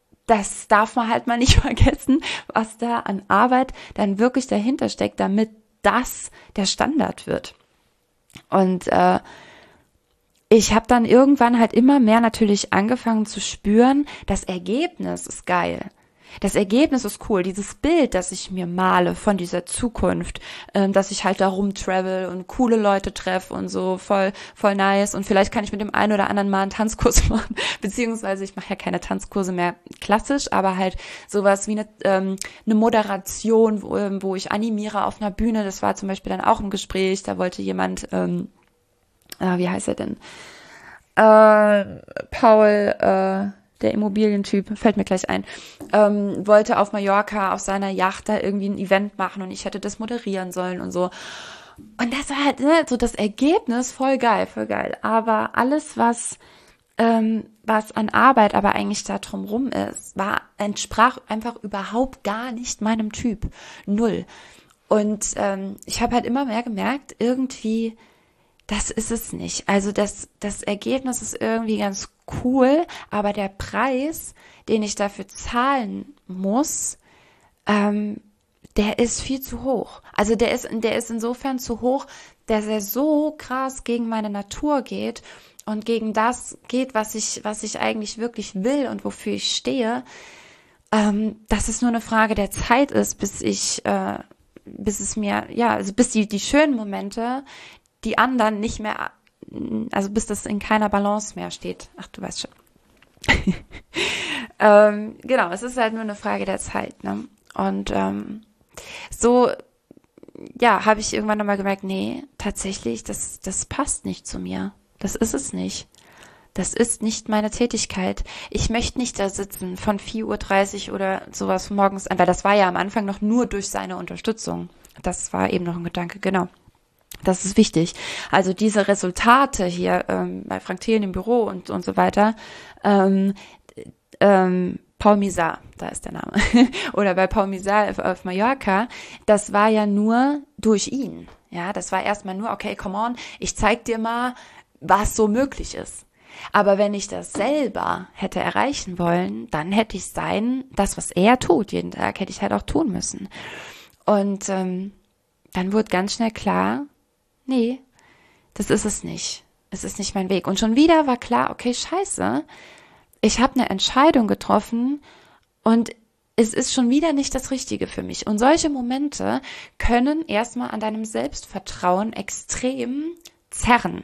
das darf man halt mal nicht vergessen, was da an Arbeit dann wirklich dahinter steckt, damit das der Standard wird. Und äh, ich habe dann irgendwann halt immer mehr natürlich angefangen zu spüren, das Ergebnis ist geil. Das Ergebnis ist cool. Dieses Bild, das ich mir male von dieser Zukunft, ähm, dass ich halt da rumtravel und coole Leute treffe und so, voll voll nice. Und vielleicht kann ich mit dem einen oder anderen mal einen Tanzkurs machen. Beziehungsweise ich mache ja keine Tanzkurse mehr klassisch, aber halt sowas wie eine, ähm, eine Moderation, wo, wo ich animiere auf einer Bühne. Das war zum Beispiel dann auch im Gespräch. Da wollte jemand... Ähm, Ah, wie heißt er denn? Äh, Paul, äh, der Immobilientyp, fällt mir gleich ein, ähm, wollte auf Mallorca auf seiner Yacht da irgendwie ein Event machen und ich hätte das moderieren sollen und so. Und das war halt, ne, so das Ergebnis, voll geil, voll geil. Aber alles, was, ähm, was an Arbeit aber eigentlich da drumrum ist, war, entsprach einfach überhaupt gar nicht meinem Typ. Null. Und ähm, ich habe halt immer mehr gemerkt, irgendwie, das ist es nicht. Also das, das Ergebnis ist irgendwie ganz cool, aber der Preis, den ich dafür zahlen muss, ähm, der ist viel zu hoch. Also der ist, der ist insofern zu hoch, dass er so krass gegen meine Natur geht und gegen das geht, was ich, was ich eigentlich wirklich will und wofür ich stehe, ähm, dass es nur eine Frage der Zeit ist, bis ich, äh, bis es mir, ja, also bis die, die schönen Momente, die anderen nicht mehr also bis das in keiner Balance mehr steht. Ach, du weißt schon. ähm, genau, es ist halt nur eine Frage der Zeit, ne? Und ähm, so, ja, habe ich irgendwann nochmal gemerkt, nee, tatsächlich, das, das passt nicht zu mir. Das ist es nicht. Das ist nicht meine Tätigkeit. Ich möchte nicht da sitzen von vier Uhr dreißig oder sowas morgens an, weil das war ja am Anfang noch nur durch seine Unterstützung. Das war eben noch ein Gedanke, genau. Das ist wichtig. Also diese Resultate hier ähm, bei Frank Thelen im Büro und, und so weiter, ähm, ähm, Paul Misar, da ist der Name, oder bei Paul Misar auf, auf Mallorca, das war ja nur durch ihn. Ja, das war erstmal nur, okay, come on, ich zeig dir mal, was so möglich ist. Aber wenn ich das selber hätte erreichen wollen, dann hätte ich sein, das, was er tut jeden Tag, hätte ich halt auch tun müssen. Und ähm, dann wurde ganz schnell klar, nee, das ist es nicht. Es ist nicht mein Weg. Und schon wieder war klar, okay, scheiße, ich habe eine Entscheidung getroffen und es ist schon wieder nicht das Richtige für mich. Und solche Momente können erstmal an deinem Selbstvertrauen extrem zerren.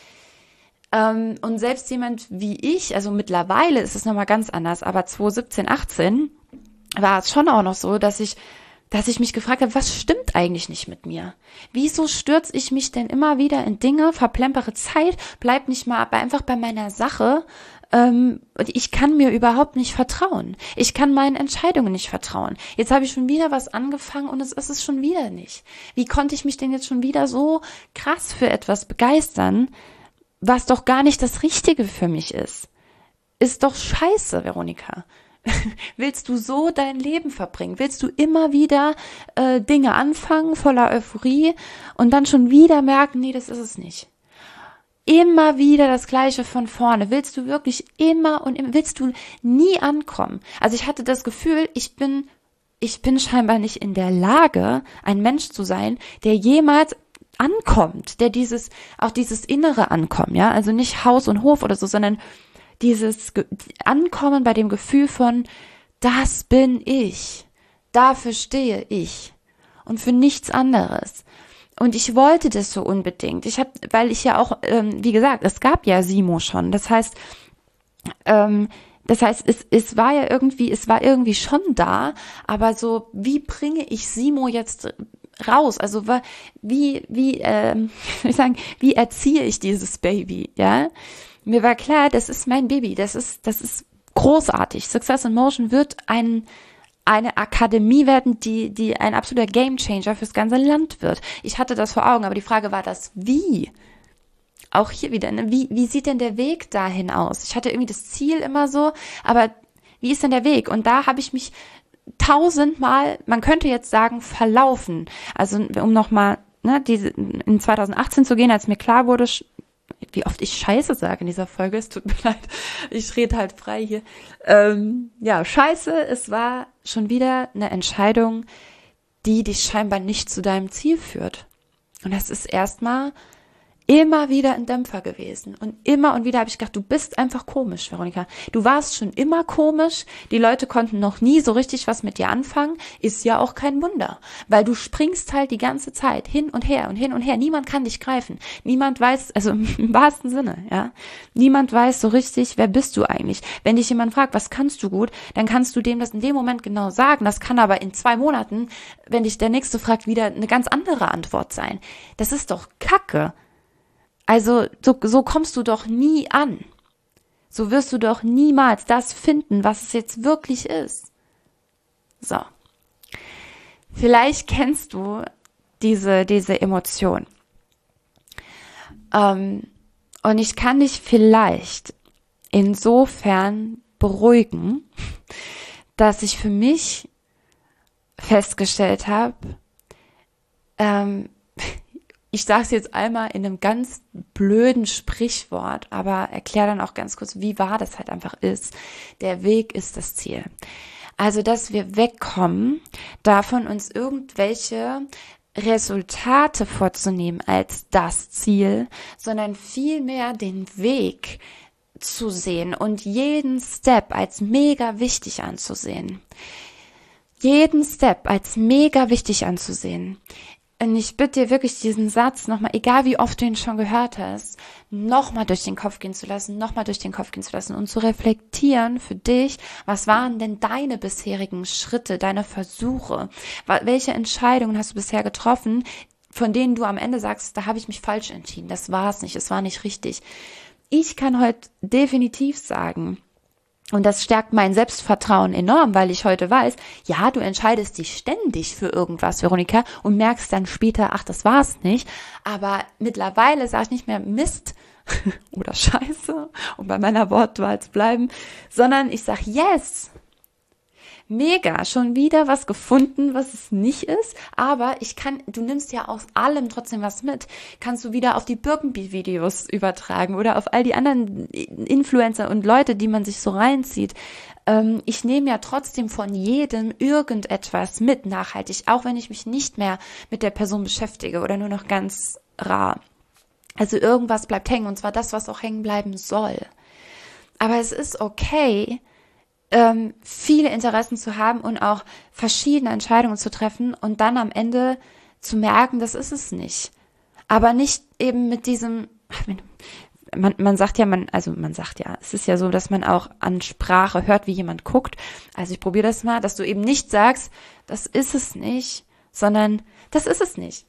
Ähm, und selbst jemand wie ich, also mittlerweile ist es nochmal ganz anders, aber zwanzig siebzehn, achtzehn war es schon auch noch so, dass ich dass ich mich gefragt habe, was stimmt eigentlich nicht mit mir? Wieso stürze ich mich denn immer wieder in Dinge, verplempere Zeit, bleib nicht mal einfach bei meiner Sache? Ähm, ich kann mir überhaupt nicht vertrauen. Ich kann meinen Entscheidungen nicht vertrauen. Jetzt habe ich schon wieder was angefangen und es ist es schon wieder nicht. Wie konnte ich mich denn jetzt schon wieder so krass für etwas begeistern, was doch gar nicht das Richtige für mich ist? Ist doch scheiße, Veronika. Willst du so dein Leben verbringen? Willst du immer wieder äh, Dinge anfangen, voller Euphorie und dann schon wieder merken, nee, das ist es nicht? Immer wieder das Gleiche von vorne. Willst du wirklich immer und immer, willst du nie ankommen? Also ich hatte das Gefühl, ich bin, ich bin scheinbar nicht in der Lage, ein Mensch zu sein, der jemals ankommt, der dieses, auch dieses innere Ankommen, ja, also nicht Haus und Hof oder so, sondern dieses Ge- Ankommen bei dem Gefühl von, das bin ich, dafür stehe ich und für nichts anderes. Und ich wollte das so unbedingt. Ich habe, weil ich ja auch, ähm, wie gesagt, es gab ja Simo schon. Das heißt, ähm, das heißt, es, es war ja irgendwie, es war irgendwie schon da, aber so, wie bringe ich Simo jetzt raus? Also wie, wie, ähm, ich sagen, wie erziehe ich dieses Baby? Ja. Mir war klar, das ist mein Baby, das ist, das ist großartig. Success in Motion wird ein, eine Akademie werden, die, die ein absoluter Gamechanger fürs ganze Land wird. Ich hatte das vor Augen, aber die Frage war das Wie? Auch hier wieder, ne? Wie, wie sieht denn der Weg dahin aus? Ich hatte irgendwie das Ziel immer so, aber wie ist denn der Weg? Und da habe ich mich tausendmal, man könnte jetzt sagen, verlaufen. Also um nochmal, ne, diese, in zwanzig achtzehn zu gehen, als mir klar wurde, wie oft ich Scheiße sage in dieser Folge, es tut mir leid, ich rede halt frei hier. Ähm, ja, Scheiße, es war schon wieder eine Entscheidung, die dich scheinbar nicht zu deinem Ziel führt. Und das ist erstmal immer wieder ein Dämpfer gewesen. Und immer und wieder habe ich gedacht, du bist einfach komisch, Veronika. Du warst schon immer komisch. Die Leute konnten noch nie so richtig was mit dir anfangen. Ist ja auch kein Wunder. Weil du springst halt die ganze Zeit hin und her und hin und her. Niemand kann dich greifen. Niemand weiß, also im wahrsten Sinne, ja. Niemand weiß so richtig, wer bist du eigentlich. Wenn dich jemand fragt, was kannst du gut, dann kannst du dem das in dem Moment genau sagen. Das kann aber in zwei Monaten, wenn dich der Nächste fragt, wieder eine ganz andere Antwort sein. Das ist doch Kacke. Also so, so kommst du doch nie an. So wirst du doch niemals das finden, was es jetzt wirklich ist. So. Vielleicht kennst du diese, diese Emotion. Ähm, und ich kann dich vielleicht insofern beruhigen, dass ich für mich festgestellt habe, ähm, ich sage es jetzt einmal in einem ganz blöden Sprichwort, aber erkläre dann auch ganz kurz, wie wahr das halt einfach ist. Der Weg ist das Ziel. Also, dass wir wegkommen davon, uns irgendwelche Resultate vorzunehmen als das Ziel, sondern vielmehr den Weg zu sehen und jeden Step als mega wichtig anzusehen. Jeden Step als mega wichtig anzusehen. Und ich bitte dir wirklich, diesen Satz nochmal, egal wie oft du ihn schon gehört hast, nochmal durch den Kopf gehen zu lassen, nochmal durch den Kopf gehen zu lassen und zu reflektieren für dich, was waren denn deine bisherigen Schritte, deine Versuche? Welche Entscheidungen hast du bisher getroffen, von denen du am Ende sagst, da habe ich mich falsch entschieden, das war es nicht, es war nicht richtig. Ich kann heute definitiv sagen, und das stärkt mein Selbstvertrauen enorm, weil ich heute weiß, ja, du entscheidest dich ständig für irgendwas, Veronika, und merkst dann später, ach, das war's nicht. Aber mittlerweile sage ich nicht mehr Mist oder Scheiße, um bei meiner Wortwahl zu bleiben, sondern ich sage yes. Mega, schon wieder was gefunden, was es nicht ist, aber ich kann, du nimmst ja aus allem trotzdem was mit. Kannst du wieder auf die Birkenbeat-Videos übertragen oder auf all die anderen Influencer und Leute, die man sich so reinzieht. Ähm, ich nehme ja trotzdem von jedem irgendetwas mit, nachhaltig, auch wenn ich mich nicht mehr mit der Person beschäftige oder nur noch ganz rar. Also irgendwas bleibt hängen, und zwar das, was auch hängen bleiben soll. Aber es ist okay, Ähm, viele Interessen zu haben und auch verschiedene Entscheidungen zu treffen und dann am Ende zu merken, das ist es nicht. Aber nicht eben mit diesem, man, man sagt ja, man, also man sagt ja, es ist ja so, dass man auch an Sprache hört, wie jemand guckt. Also ich probiere das mal, dass du eben nicht sagst, das ist es nicht, sondern das ist es nicht.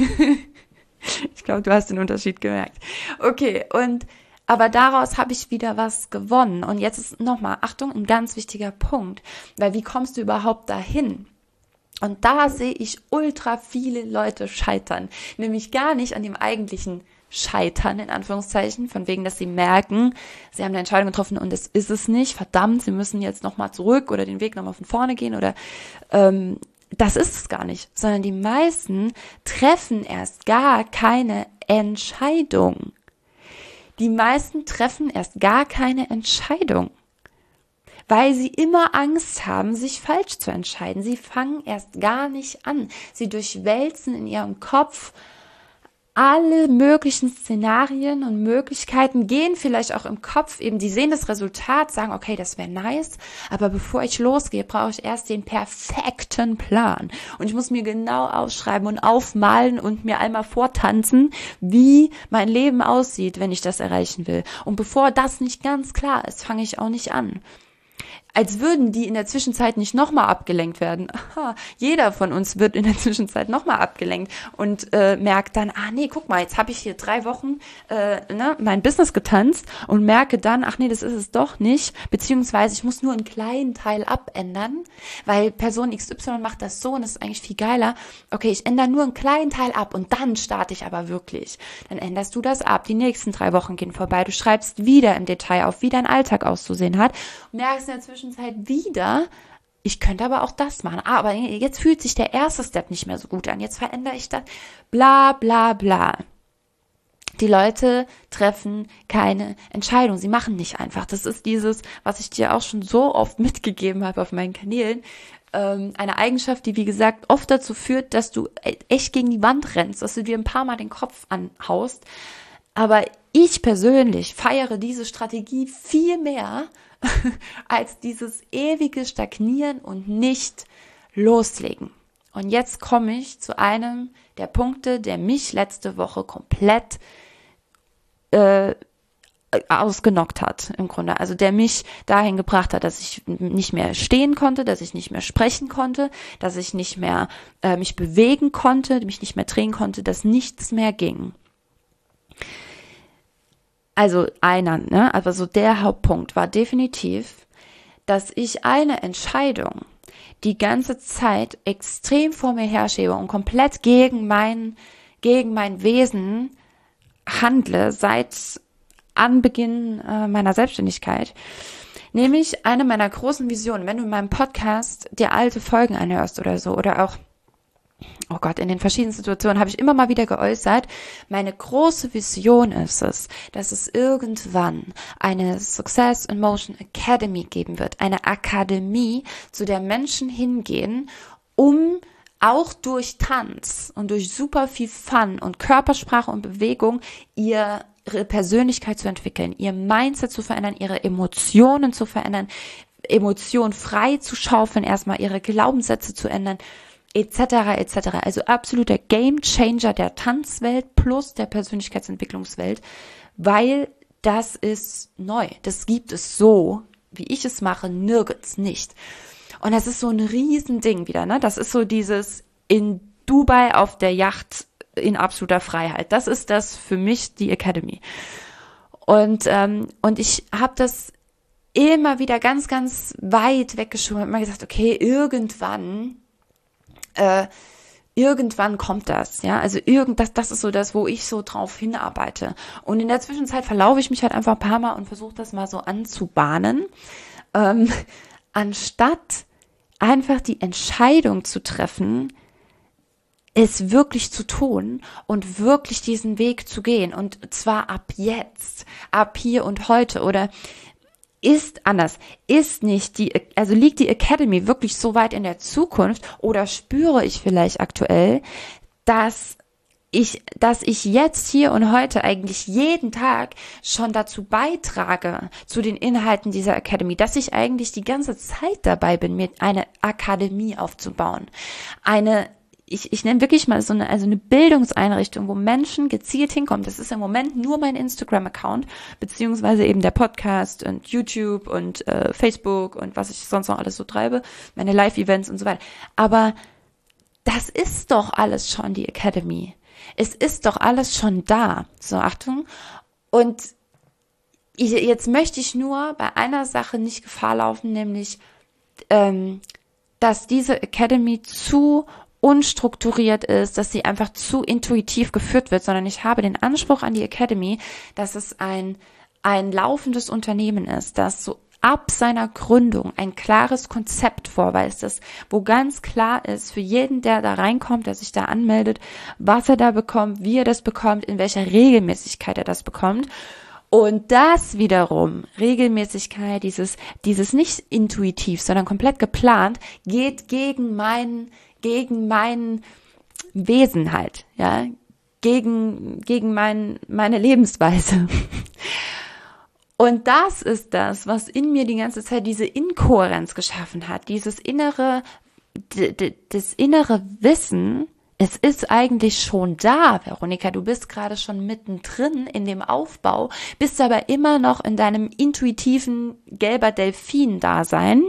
Ich glaube, du hast den Unterschied gemerkt. Okay, und aber daraus habe ich wieder was gewonnen. Und jetzt ist nochmal, Achtung, ein ganz wichtiger Punkt. Weil wie kommst du überhaupt dahin? Und da sehe ich ultra viele Leute scheitern. Nämlich gar nicht an dem eigentlichen Scheitern, in Anführungszeichen, von wegen, dass sie merken, sie haben eine Entscheidung getroffen und es ist es nicht. Verdammt, sie müssen jetzt nochmal zurück oder den Weg nochmal von vorne gehen oder ähm, das ist es gar nicht. Sondern die meisten treffen erst gar keine Entscheidung. Die meisten treffen erst gar keine Entscheidung, weil sie immer Angst haben, sich falsch zu entscheiden. Sie fangen erst gar nicht an. Sie durchwälzen in ihrem Kopf alle möglichen Szenarien und Möglichkeiten, gehen vielleicht auch im Kopf eben, die sehen das Resultat, sagen, okay, das wäre nice, aber bevor ich losgehe, brauche ich erst den perfekten Plan. Und ich muss mir genau aufschreiben und aufmalen und mir einmal vortanzen, wie mein Leben aussieht, wenn ich das erreichen will. Und bevor das nicht ganz klar ist, fange ich auch nicht an. Als würden die in der Zwischenzeit nicht nochmal abgelenkt werden. Aha, jeder von uns wird in der Zwischenzeit nochmal abgelenkt und äh, merkt dann, ah nee, guck mal, jetzt habe ich hier drei Wochen äh, ne, mein Business getanzt und merke dann, ach nee, das ist es doch nicht, beziehungsweise ich muss nur einen kleinen Teil abändern, weil Person X Y macht das so und das ist eigentlich viel geiler. Okay, ich ändere nur einen kleinen Teil ab und dann starte ich aber wirklich. Dann änderst du das ab, die nächsten drei Wochen gehen vorbei, du schreibst wieder im Detail auf, wie dein Alltag auszusehen hat und merkst in der Zwischenzeit wieder, ich könnte aber auch das machen, aber jetzt fühlt sich der erste Step nicht mehr so gut an, jetzt verändere ich das, bla bla bla. Die Leute treffen keine Entscheidung, sie machen nicht einfach. Das ist dieses, was ich dir auch schon so oft mitgegeben habe auf meinen Kanälen, ähm, eine Eigenschaft, die wie gesagt oft dazu führt, dass du echt gegen die Wand rennst, dass du dir ein paar Mal den Kopf anhaust, aber ich persönlich feiere diese Strategie viel mehr als dieses ewige Stagnieren und nicht loslegen. Und jetzt komme ich zu einem der Punkte, der mich letzte Woche komplett äh, ausgenockt hat, im Grunde. Also der mich dahin gebracht hat, dass ich nicht mehr stehen konnte, dass ich nicht mehr sprechen konnte, dass ich nicht mehr äh, mich bewegen konnte, mich nicht mehr drehen konnte, dass nichts mehr ging. Also einer, ne, also so der Hauptpunkt war definitiv, dass ich eine Entscheidung die ganze Zeit extrem vor mir herschiebe und komplett gegen mein, gegen mein Wesen handle seit Anbeginn äh, meiner Selbstständigkeit. Nämlich eine meiner großen Visionen, wenn du in meinem Podcast dir alte Folgen anhörst oder so, oder auch oh Gott, in den verschiedenen Situationen habe ich immer mal wieder geäußert, meine große Vision ist es, dass es irgendwann eine Success in Motion Academy geben wird. Eine Akademie, zu der Menschen hingehen, um auch durch Tanz und durch super viel Fun und Körpersprache und Bewegung ihre Persönlichkeit zu entwickeln, ihr Mindset zu verändern, ihre Emotionen zu verändern, Emotionen frei zu schaufeln, erstmal ihre Glaubenssätze zu ändern, et cetera et cetera. Also absoluter Gamechanger der Tanzwelt plus der Persönlichkeitsentwicklungswelt, weil das ist neu. Das gibt es so, wie ich es mache, nirgends nicht. Und das ist so ein Riesending wieder, ne? Das ist so dieses in Dubai auf der Yacht in absoluter Freiheit. Das ist das für mich, die Academy. Und, ähm, und ich habe das immer wieder ganz, ganz weit weggeschoben und immer gesagt, okay, irgendwann, äh, irgendwann kommt das, ja, also irgend, das, das ist so das, wo ich so drauf hinarbeite. Und in der Zwischenzeit verlaufe ich mich halt einfach ein paar Mal und versuche das mal so anzubahnen, ähm, anstatt einfach die Entscheidung zu treffen, es wirklich zu tun und wirklich diesen Weg zu gehen und zwar ab jetzt, ab hier und heute oder ist anders, ist nicht die, also liegt die Academy wirklich so weit in der Zukunft oder spüre ich vielleicht aktuell, dass ich, dass ich jetzt hier und heute eigentlich jeden Tag schon dazu beitrage, zu den Inhalten dieser Academy, dass ich eigentlich die ganze Zeit dabei bin, mir eine Akademie aufzubauen. Eine Ich, ich nenne wirklich mal so eine, also eine Bildungseinrichtung, wo Menschen gezielt hinkommen. Das ist im Moment nur mein Instagram-Account, beziehungsweise eben der Podcast und YouTube und äh, Facebook und was ich sonst noch alles so treibe, meine Live-Events und so weiter. Aber das ist doch alles schon die Academy. Es ist doch alles schon da. So, Achtung. Und ich, jetzt möchte ich nur bei einer Sache nicht Gefahr laufen, nämlich, ähm, dass diese Academy zu unstrukturiert ist, dass sie einfach zu intuitiv geführt wird, sondern ich habe den Anspruch an die Academy, dass es ein, ein laufendes Unternehmen ist, das so ab seiner Gründung ein klares Konzept vorweist, das, wo ganz klar ist für jeden, der da reinkommt, der sich da anmeldet, was er da bekommt, wie er das bekommt, in welcher Regelmäßigkeit er das bekommt. Und das wiederum, Regelmäßigkeit, dieses, dieses nicht intuitiv, sondern komplett geplant, geht gegen meinen gegen mein Wesen halt, ja, gegen, gegen mein, meine Lebensweise. Und das ist das, was in mir die ganze Zeit diese Inkohärenz geschaffen hat, dieses innere, d- d- das innere Wissen, es ist eigentlich schon da, Veronika, du bist gerade schon mittendrin in dem Aufbau, bist aber immer noch in deinem intuitiven gelber Delfin-Dasein.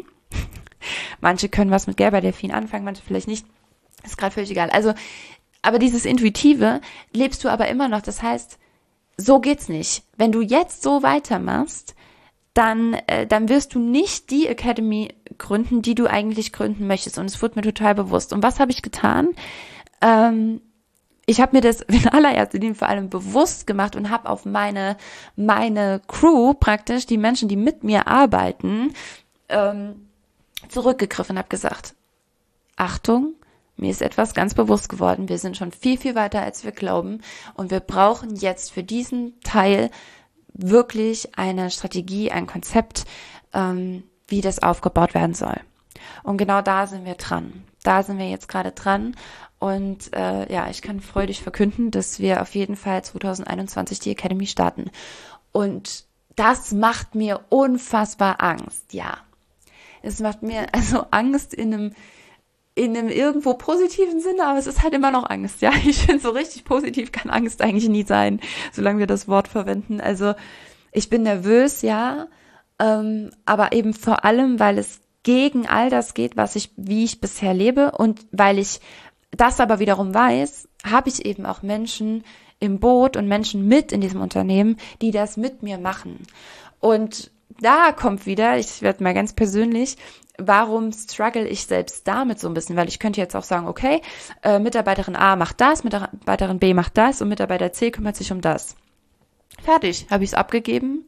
Manche können was mit gelber Delfin anfangen, manche vielleicht nicht. Ist gerade völlig egal. Also, aber dieses Intuitive lebst du aber immer noch. Das heißt, so geht's nicht. Wenn du jetzt so weitermachst, dann, äh, dann wirst du nicht die Academy gründen, die du eigentlich gründen möchtest. Und es wurde mir total bewusst. Und was habe ich getan? Ähm, ich habe mir das in allererster Linie vor allem bewusst gemacht und habe auf meine, meine Crew praktisch, die Menschen, die mit mir arbeiten, ähm, zurückgegriffen, habe gesagt, Achtung, mir ist etwas ganz bewusst geworden, wir sind schon viel, viel weiter, als wir glauben und wir brauchen jetzt für diesen Teil wirklich eine Strategie, ein Konzept, ähm, wie das aufgebaut werden soll. Und genau da sind wir dran. Da sind wir jetzt gerade dran und äh, ja, ich kann freudig verkünden, dass wir auf jeden Fall zwanzig einundzwanzig die Academy starten. Und das macht mir unfassbar Angst, ja. Es macht mir also Angst in einem, in einem irgendwo positiven Sinne, aber es ist halt immer noch Angst, ja. Ich finde, so richtig positiv kann Angst eigentlich nie sein, solange wir das Wort verwenden. Also ich bin nervös, ja, ähm, aber eben vor allem, weil es gegen all das geht, was ich, wie ich bisher lebe und weil ich das aber wiederum weiß, habe ich eben auch Menschen im Boot und Menschen mit in diesem Unternehmen, die das mit mir machen. Und da kommt wieder, ich werde mal ganz persönlich, warum struggle ich selbst damit so ein bisschen? Weil ich könnte jetzt auch sagen, okay, äh, Mitarbeiterin A macht das, Mitarbeiterin B macht das und Mitarbeiter C kümmert sich um das. Fertig, habe ich es abgegeben.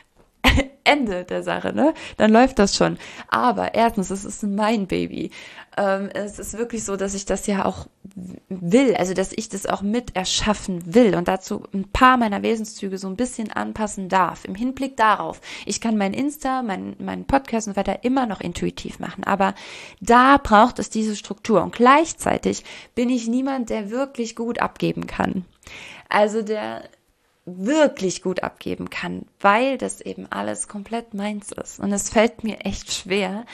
Ende der Sache, ne? Dann läuft das schon. Aber erstens, es ist mein Baby. Ähm, es ist wirklich so, dass ich das ja auch will, also dass ich das auch mit erschaffen will und dazu ein paar meiner Wesenszüge so ein bisschen anpassen darf. Im Hinblick darauf, ich kann mein Insta, mein, mein Podcast und so weiter immer noch intuitiv machen, aber da braucht es diese Struktur und gleichzeitig bin ich niemand, der wirklich gut abgeben kann. Also der wirklich gut abgeben kann, weil das eben alles komplett meins ist. Und es fällt mir echt schwer,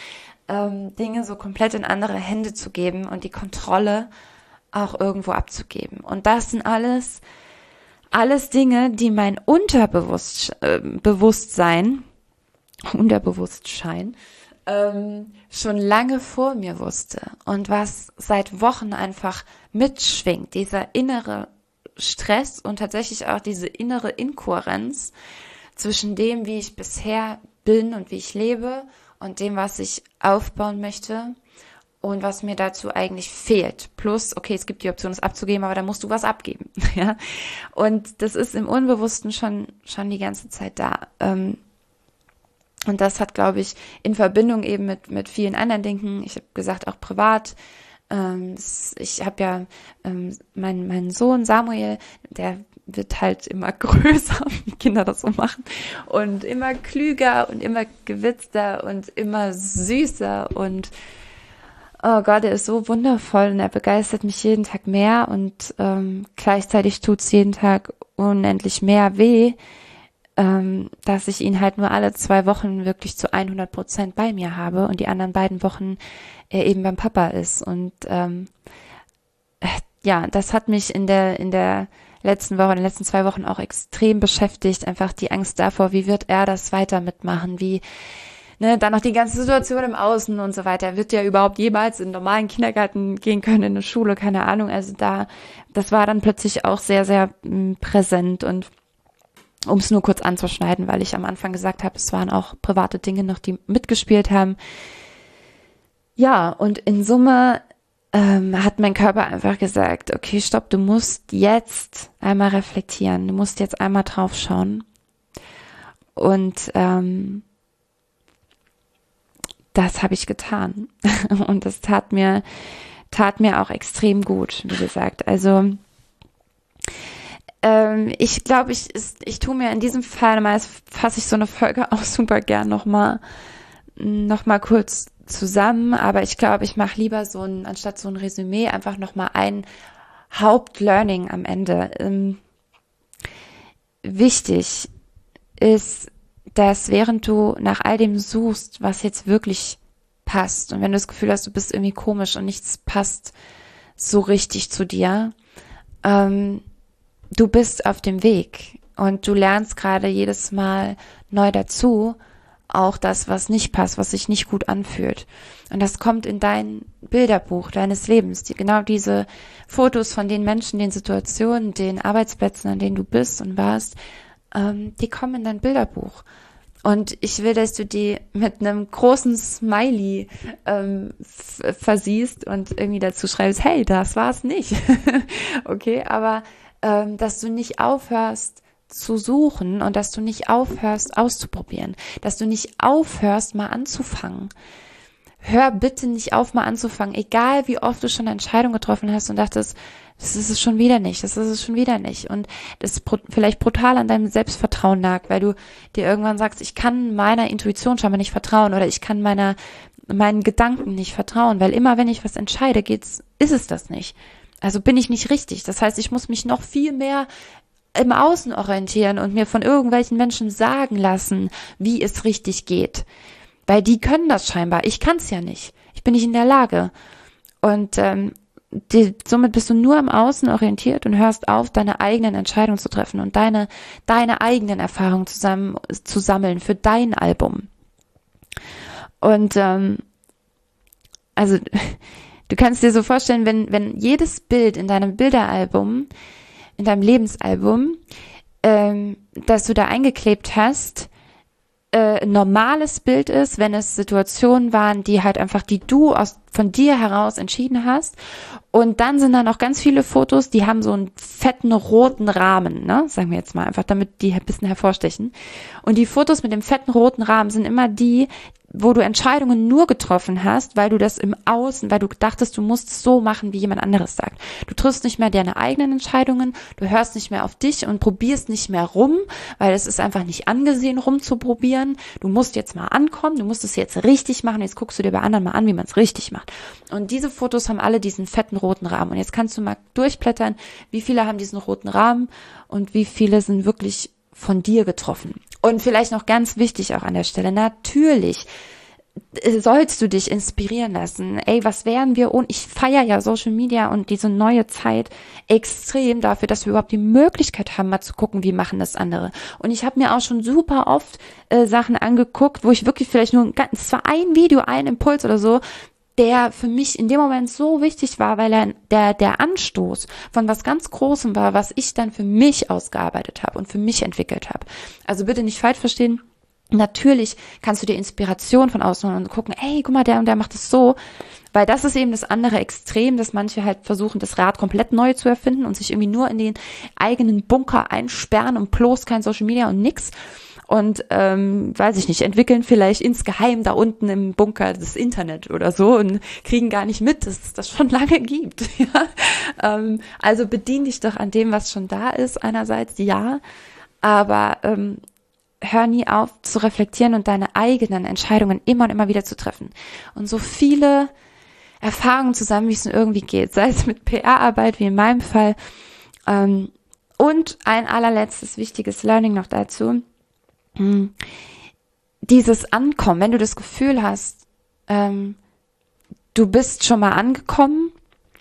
ähm, Dinge so komplett in andere Hände zu geben und die Kontrolle auch irgendwo abzugeben. Und das sind alles, alles Dinge, die mein Unterbewusst, äh, Bewusstsein, Unterbewusstsein, ähm, schon lange vor mir wusste und was seit Wochen einfach mitschwingt, dieser innere Stress und tatsächlich auch diese innere Inkohärenz zwischen dem, wie ich bisher bin und wie ich lebe und dem, was ich aufbauen möchte und was mir dazu eigentlich fehlt. Plus, okay, es gibt die Option, es abzugeben, aber da musst du was abgeben. Ja? Und das ist im Unbewussten schon, schon die ganze Zeit da. Ähm, Und das hat, glaube ich, in Verbindung eben mit mit vielen anderen Dingen, ich habe gesagt, auch privat, ähm, ich habe ja ähm, mein, mein Sohn Samuel, der wird halt immer größer, wie Kinder das so machen, und immer klüger und immer gewitzter und immer süßer und oh Gott, er ist so wundervoll und er begeistert mich jeden Tag mehr und ähm, gleichzeitig tut's jeden Tag unendlich mehr weh, ähm, dass ich ihn halt nur alle zwei Wochen wirklich zu hundert Prozent bei mir habe und die anderen beiden Wochen er eben beim Papa ist. Und ähm, ja, das hat mich in der in der letzten Woche, in den letzten zwei Wochen auch extrem beschäftigt. Einfach die Angst davor, wie wird er das weiter mitmachen, wie Ne, dann noch die ganze Situation im Außen und so weiter. Er wird ja überhaupt jemals in einen normalen Kindergarten gehen können, in eine Schule, keine Ahnung. Also da, das war dann plötzlich auch sehr, sehr m, präsent. Und um es nur kurz anzuschneiden, weil ich am Anfang gesagt habe, es waren auch private Dinge noch, die mitgespielt haben. Ja, und in Summe ähm, hat mein Körper einfach gesagt, okay, stopp, du musst jetzt einmal reflektieren. Du musst jetzt einmal drauf schauen. Und ähm, das habe ich getan und das tat mir tat mir auch extrem gut, wie gesagt. Also ähm, ich glaube, ich ist, ich tue mir in diesem Fall, mal fasse ich so eine Folge auch super gern noch mal noch mal kurz zusammen, aber ich glaube, ich mache lieber so ein, anstatt so ein Resümee, einfach noch mal ein Hauptlearning am Ende. Ähm, wichtig ist, dass während du nach all dem suchst, was jetzt wirklich passt, und wenn du das Gefühl hast, du bist irgendwie komisch und nichts passt so richtig zu dir, ähm, du bist auf dem Weg und du lernst gerade jedes Mal neu dazu, auch das, was nicht passt, was sich nicht gut anfühlt. Und das kommt in dein Bilderbuch deines Lebens. Die, genau diese Fotos von den Menschen, den Situationen, den Arbeitsplätzen, an denen du bist und warst, ähm, die kommen in dein Bilderbuch. Und ich will, dass du die mit einem großen Smiley ähm, f- versiehst und irgendwie dazu schreibst, hey, das war's nicht. Okay, aber ähm, dass du nicht aufhörst zu suchen und dass du nicht aufhörst auszuprobieren, dass du nicht aufhörst mal anzufangen. Hör bitte nicht auf, mal anzufangen, egal wie oft du schon eine Entscheidung getroffen hast und dachtest, das ist es schon wieder nicht, das ist es schon wieder nicht. Und das ist vielleicht brutal an deinem Selbstvertrauen lag, weil du dir irgendwann sagst, ich kann meiner Intuition scheinbar nicht vertrauen oder ich kann meiner meinen Gedanken nicht vertrauen, weil immer wenn ich was entscheide, geht's, ist es das nicht. Also bin ich nicht richtig. Das heißt, ich muss mich noch viel mehr im Außen orientieren und mir von irgendwelchen Menschen sagen lassen, wie es richtig geht. Weil die können das scheinbar. Ich kann es ja nicht. Ich bin nicht in der Lage. Und ähm, die, somit bist du nur im Außen orientiert und hörst auf, deine eigenen Entscheidungen zu treffen und deine deine eigenen Erfahrungen zusammen zu sammeln für dein Album. Und ähm, also du kannst dir so vorstellen, wenn wenn jedes Bild in deinem Bilderalbum, in deinem Lebensalbum, ähm, das du da eingeklebt hast, äh, ein normales Bild ist, wenn es Situationen waren, die halt einfach, die du aus von dir heraus entschieden hast. Und dann sind da noch ganz viele Fotos, die haben so einen fetten roten Rahmen, ne? Sagen wir jetzt mal einfach, damit die ein bisschen hervorstechen. Und die Fotos mit dem fetten roten Rahmen sind immer die, wo du Entscheidungen nur getroffen hast, weil du das im Außen, weil du dachtest, du musst es so machen, wie jemand anderes sagt. Du triffst nicht mehr deine eigenen Entscheidungen, du hörst nicht mehr auf dich und probierst nicht mehr rum, weil es ist einfach nicht angesehen, rumzuprobieren. Du musst jetzt mal ankommen, du musst es jetzt richtig machen, jetzt guckst du dir bei anderen mal an, wie man es richtig macht. Und diese Fotos haben alle diesen fetten roten Rahmen. Und jetzt kannst du mal durchblättern, wie viele haben diesen roten Rahmen und wie viele sind wirklich von dir getroffen. Und vielleicht noch ganz wichtig auch an der Stelle, natürlich sollst du dich inspirieren lassen. Ey, was wären wir ohne, ich feiere ja Social Media und diese neue Zeit extrem dafür, dass wir überhaupt die Möglichkeit haben, mal zu gucken, wie machen das andere. Und ich habe mir auch schon super oft äh, Sachen angeguckt, wo ich wirklich vielleicht nur, ein, es war ein Video, ein Impuls oder so, der für mich in dem Moment so wichtig war, weil er der, der Anstoß von was ganz Großem war, was ich dann für mich ausgearbeitet habe und für mich entwickelt habe. Also bitte nicht falsch verstehen. Natürlich kannst du dir Inspiration von außen holen und gucken, ey, guck mal, der und der macht es so, weil das ist eben das andere Extrem, dass manche halt versuchen, das Rad komplett neu zu erfinden und sich irgendwie nur in den eigenen Bunker einsperren und bloß kein Social Media und nix und, ähm, weiß ich nicht, entwickeln vielleicht insgeheim da unten im Bunker das Internet oder so und kriegen gar nicht mit, dass es das schon lange gibt. Ja? Ähm, also bedien dich doch an dem, was schon da ist, einerseits, ja, aber ähm, hör nie auf zu reflektieren und deine eigenen Entscheidungen immer und immer wieder zu treffen. Und so viele Erfahrungen zusammen, wie es nur irgendwie geht, sei es mit P R-Arbeit, wie in meinem Fall. Ähm, und ein allerletztes wichtiges Learning noch dazu. Hm, dieses Ankommen, wenn du das Gefühl hast, ähm, du bist schon mal angekommen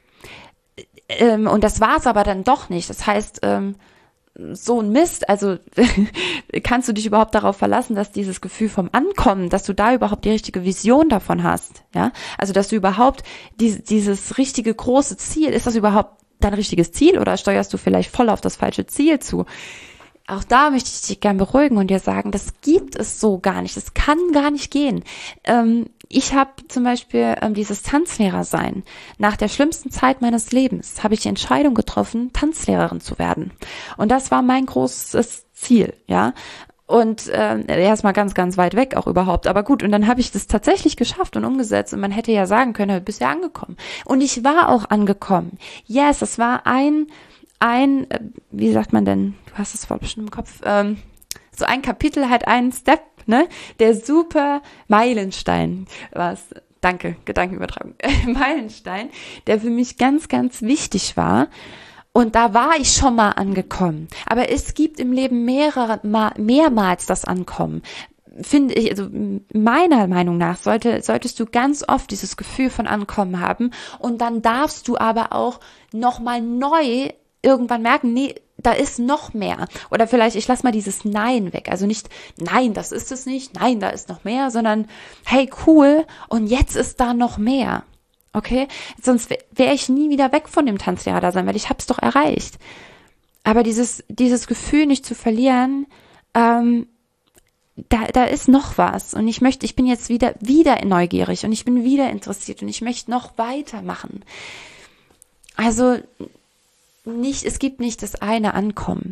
ähm, und das war es aber dann doch nicht. Das heißt, ähm, so ein Mist, also kannst du dich überhaupt darauf verlassen, dass dieses Gefühl vom Ankommen, dass du da überhaupt die richtige Vision davon hast, ja, also dass du überhaupt die, dieses richtige große Ziel, ist das überhaupt dein richtiges Ziel oder steuerst du vielleicht voll auf das falsche Ziel zu? Auch da möchte ich dich gern beruhigen und dir sagen, das gibt es so gar nicht, das kann gar nicht gehen. Ähm, ich habe zum Beispiel ähm, dieses Tanzlehrer sein. Nach der schlimmsten Zeit meines Lebens habe ich die Entscheidung getroffen, Tanzlehrerin zu werden. Und das war mein großes Ziel, ja. Und äh, erstmal ganz, ganz weit weg auch überhaupt. Aber gut, und dann habe ich das tatsächlich geschafft und umgesetzt. Und man hätte ja sagen können, du bist ja angekommen. Und ich war auch angekommen. Yes, es war ein... ein, wie sagt man denn, du hast es voll bestimmt im Kopf, ähm, so ein Kapitel, halt ein Step, ne, der super Meilenstein, was, danke, Gedankenübertragung, Meilenstein, der für mich ganz, ganz wichtig war. Und da war ich schon mal angekommen. Aber es gibt im Leben mehrere, mehrmals das Ankommen. Finde ich, also meiner Meinung nach sollte, solltest du ganz oft dieses Gefühl von Ankommen haben und dann darfst du aber auch nochmal neu irgendwann merken, nee, da ist noch mehr. Oder vielleicht, ich lasse mal dieses Nein weg. Also nicht, nein, das ist es nicht, nein, da ist noch mehr, sondern hey, cool, und jetzt ist da noch mehr. Okay? Sonst wäre ich nie wieder weg von dem Tanzlehrer da sein, weil ich hab's doch erreicht. Aber dieses, dieses Gefühl nicht zu verlieren, ähm, da, da ist noch was. Und ich möchte, ich bin jetzt wieder, wieder neugierig und ich bin wieder interessiert und ich möchte noch weitermachen. Also, nicht, es gibt nicht das eine Ankommen.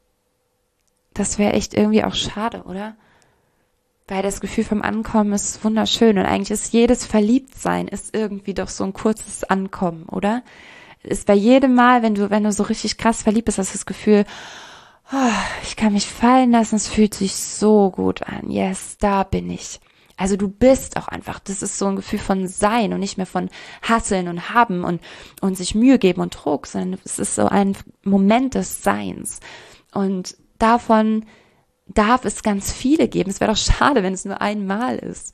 Das wäre echt irgendwie auch schade, oder? Weil das Gefühl vom Ankommen ist wunderschön und eigentlich ist jedes Verliebtsein ist irgendwie doch so ein kurzes Ankommen, oder? Ist bei jedem Mal, wenn du, wenn du so richtig krass verliebt bist, hast du das Gefühl, oh, ich kann mich fallen lassen, es fühlt sich so gut an. Yes, da bin ich. Also du bist auch einfach, das ist so ein Gefühl von Sein und nicht mehr von Hasseln und Haben und, und sich Mühe geben und Druck, sondern es ist so ein Moment des Seins. Und davon darf es ganz viele geben. Es wäre doch schade, wenn es nur einmal ist.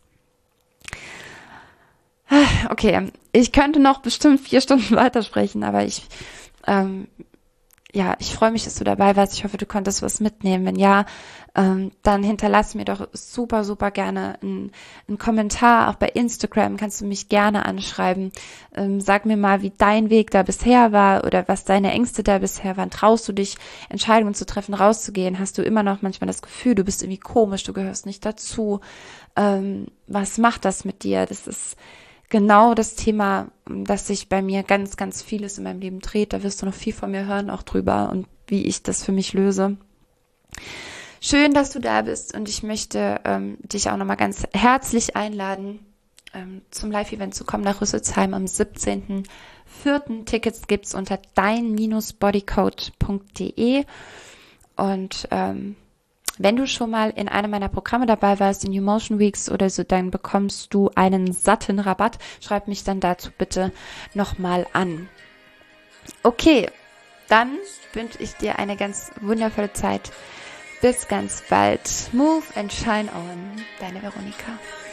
Okay, ich könnte noch bestimmt vier Stunden weitersprechen, aber ich, ähm, ja, ich freue mich, dass du dabei warst. Ich hoffe, du konntest was mitnehmen. Wenn ja, ähm, dann hinterlass mir doch super, super gerne einen, einen Kommentar. Auch bei Instagram kannst du mich gerne anschreiben. Ähm, sag mir mal, wie dein Weg da bisher war oder was deine Ängste da bisher waren. Traust du dich, Entscheidungen zu treffen, rauszugehen? Hast du immer noch manchmal das Gefühl, du bist irgendwie komisch, du gehörst nicht dazu? Ähm, was macht das mit dir? Das ist genau das Thema, dass sich bei mir ganz, ganz vieles in meinem Leben dreht. Da wirst du noch viel von mir hören, auch drüber und wie ich das für mich löse. Schön, dass du da bist und ich möchte ähm, dich auch nochmal ganz herzlich einladen, ähm, zum Live-Event zu kommen nach Rüsselsheim am siebzehnten vierten Tickets gibt's unter dein bodycode punkt de und ähm, wenn du schon mal in einem meiner Programme dabei warst, in New Motion Weeks oder so, dann bekommst du einen satten Rabatt. Schreib mich dann dazu bitte nochmal an. Okay, dann wünsche ich dir eine ganz wundervolle Zeit. Bis ganz bald. Move and shine on. Deine Veronika.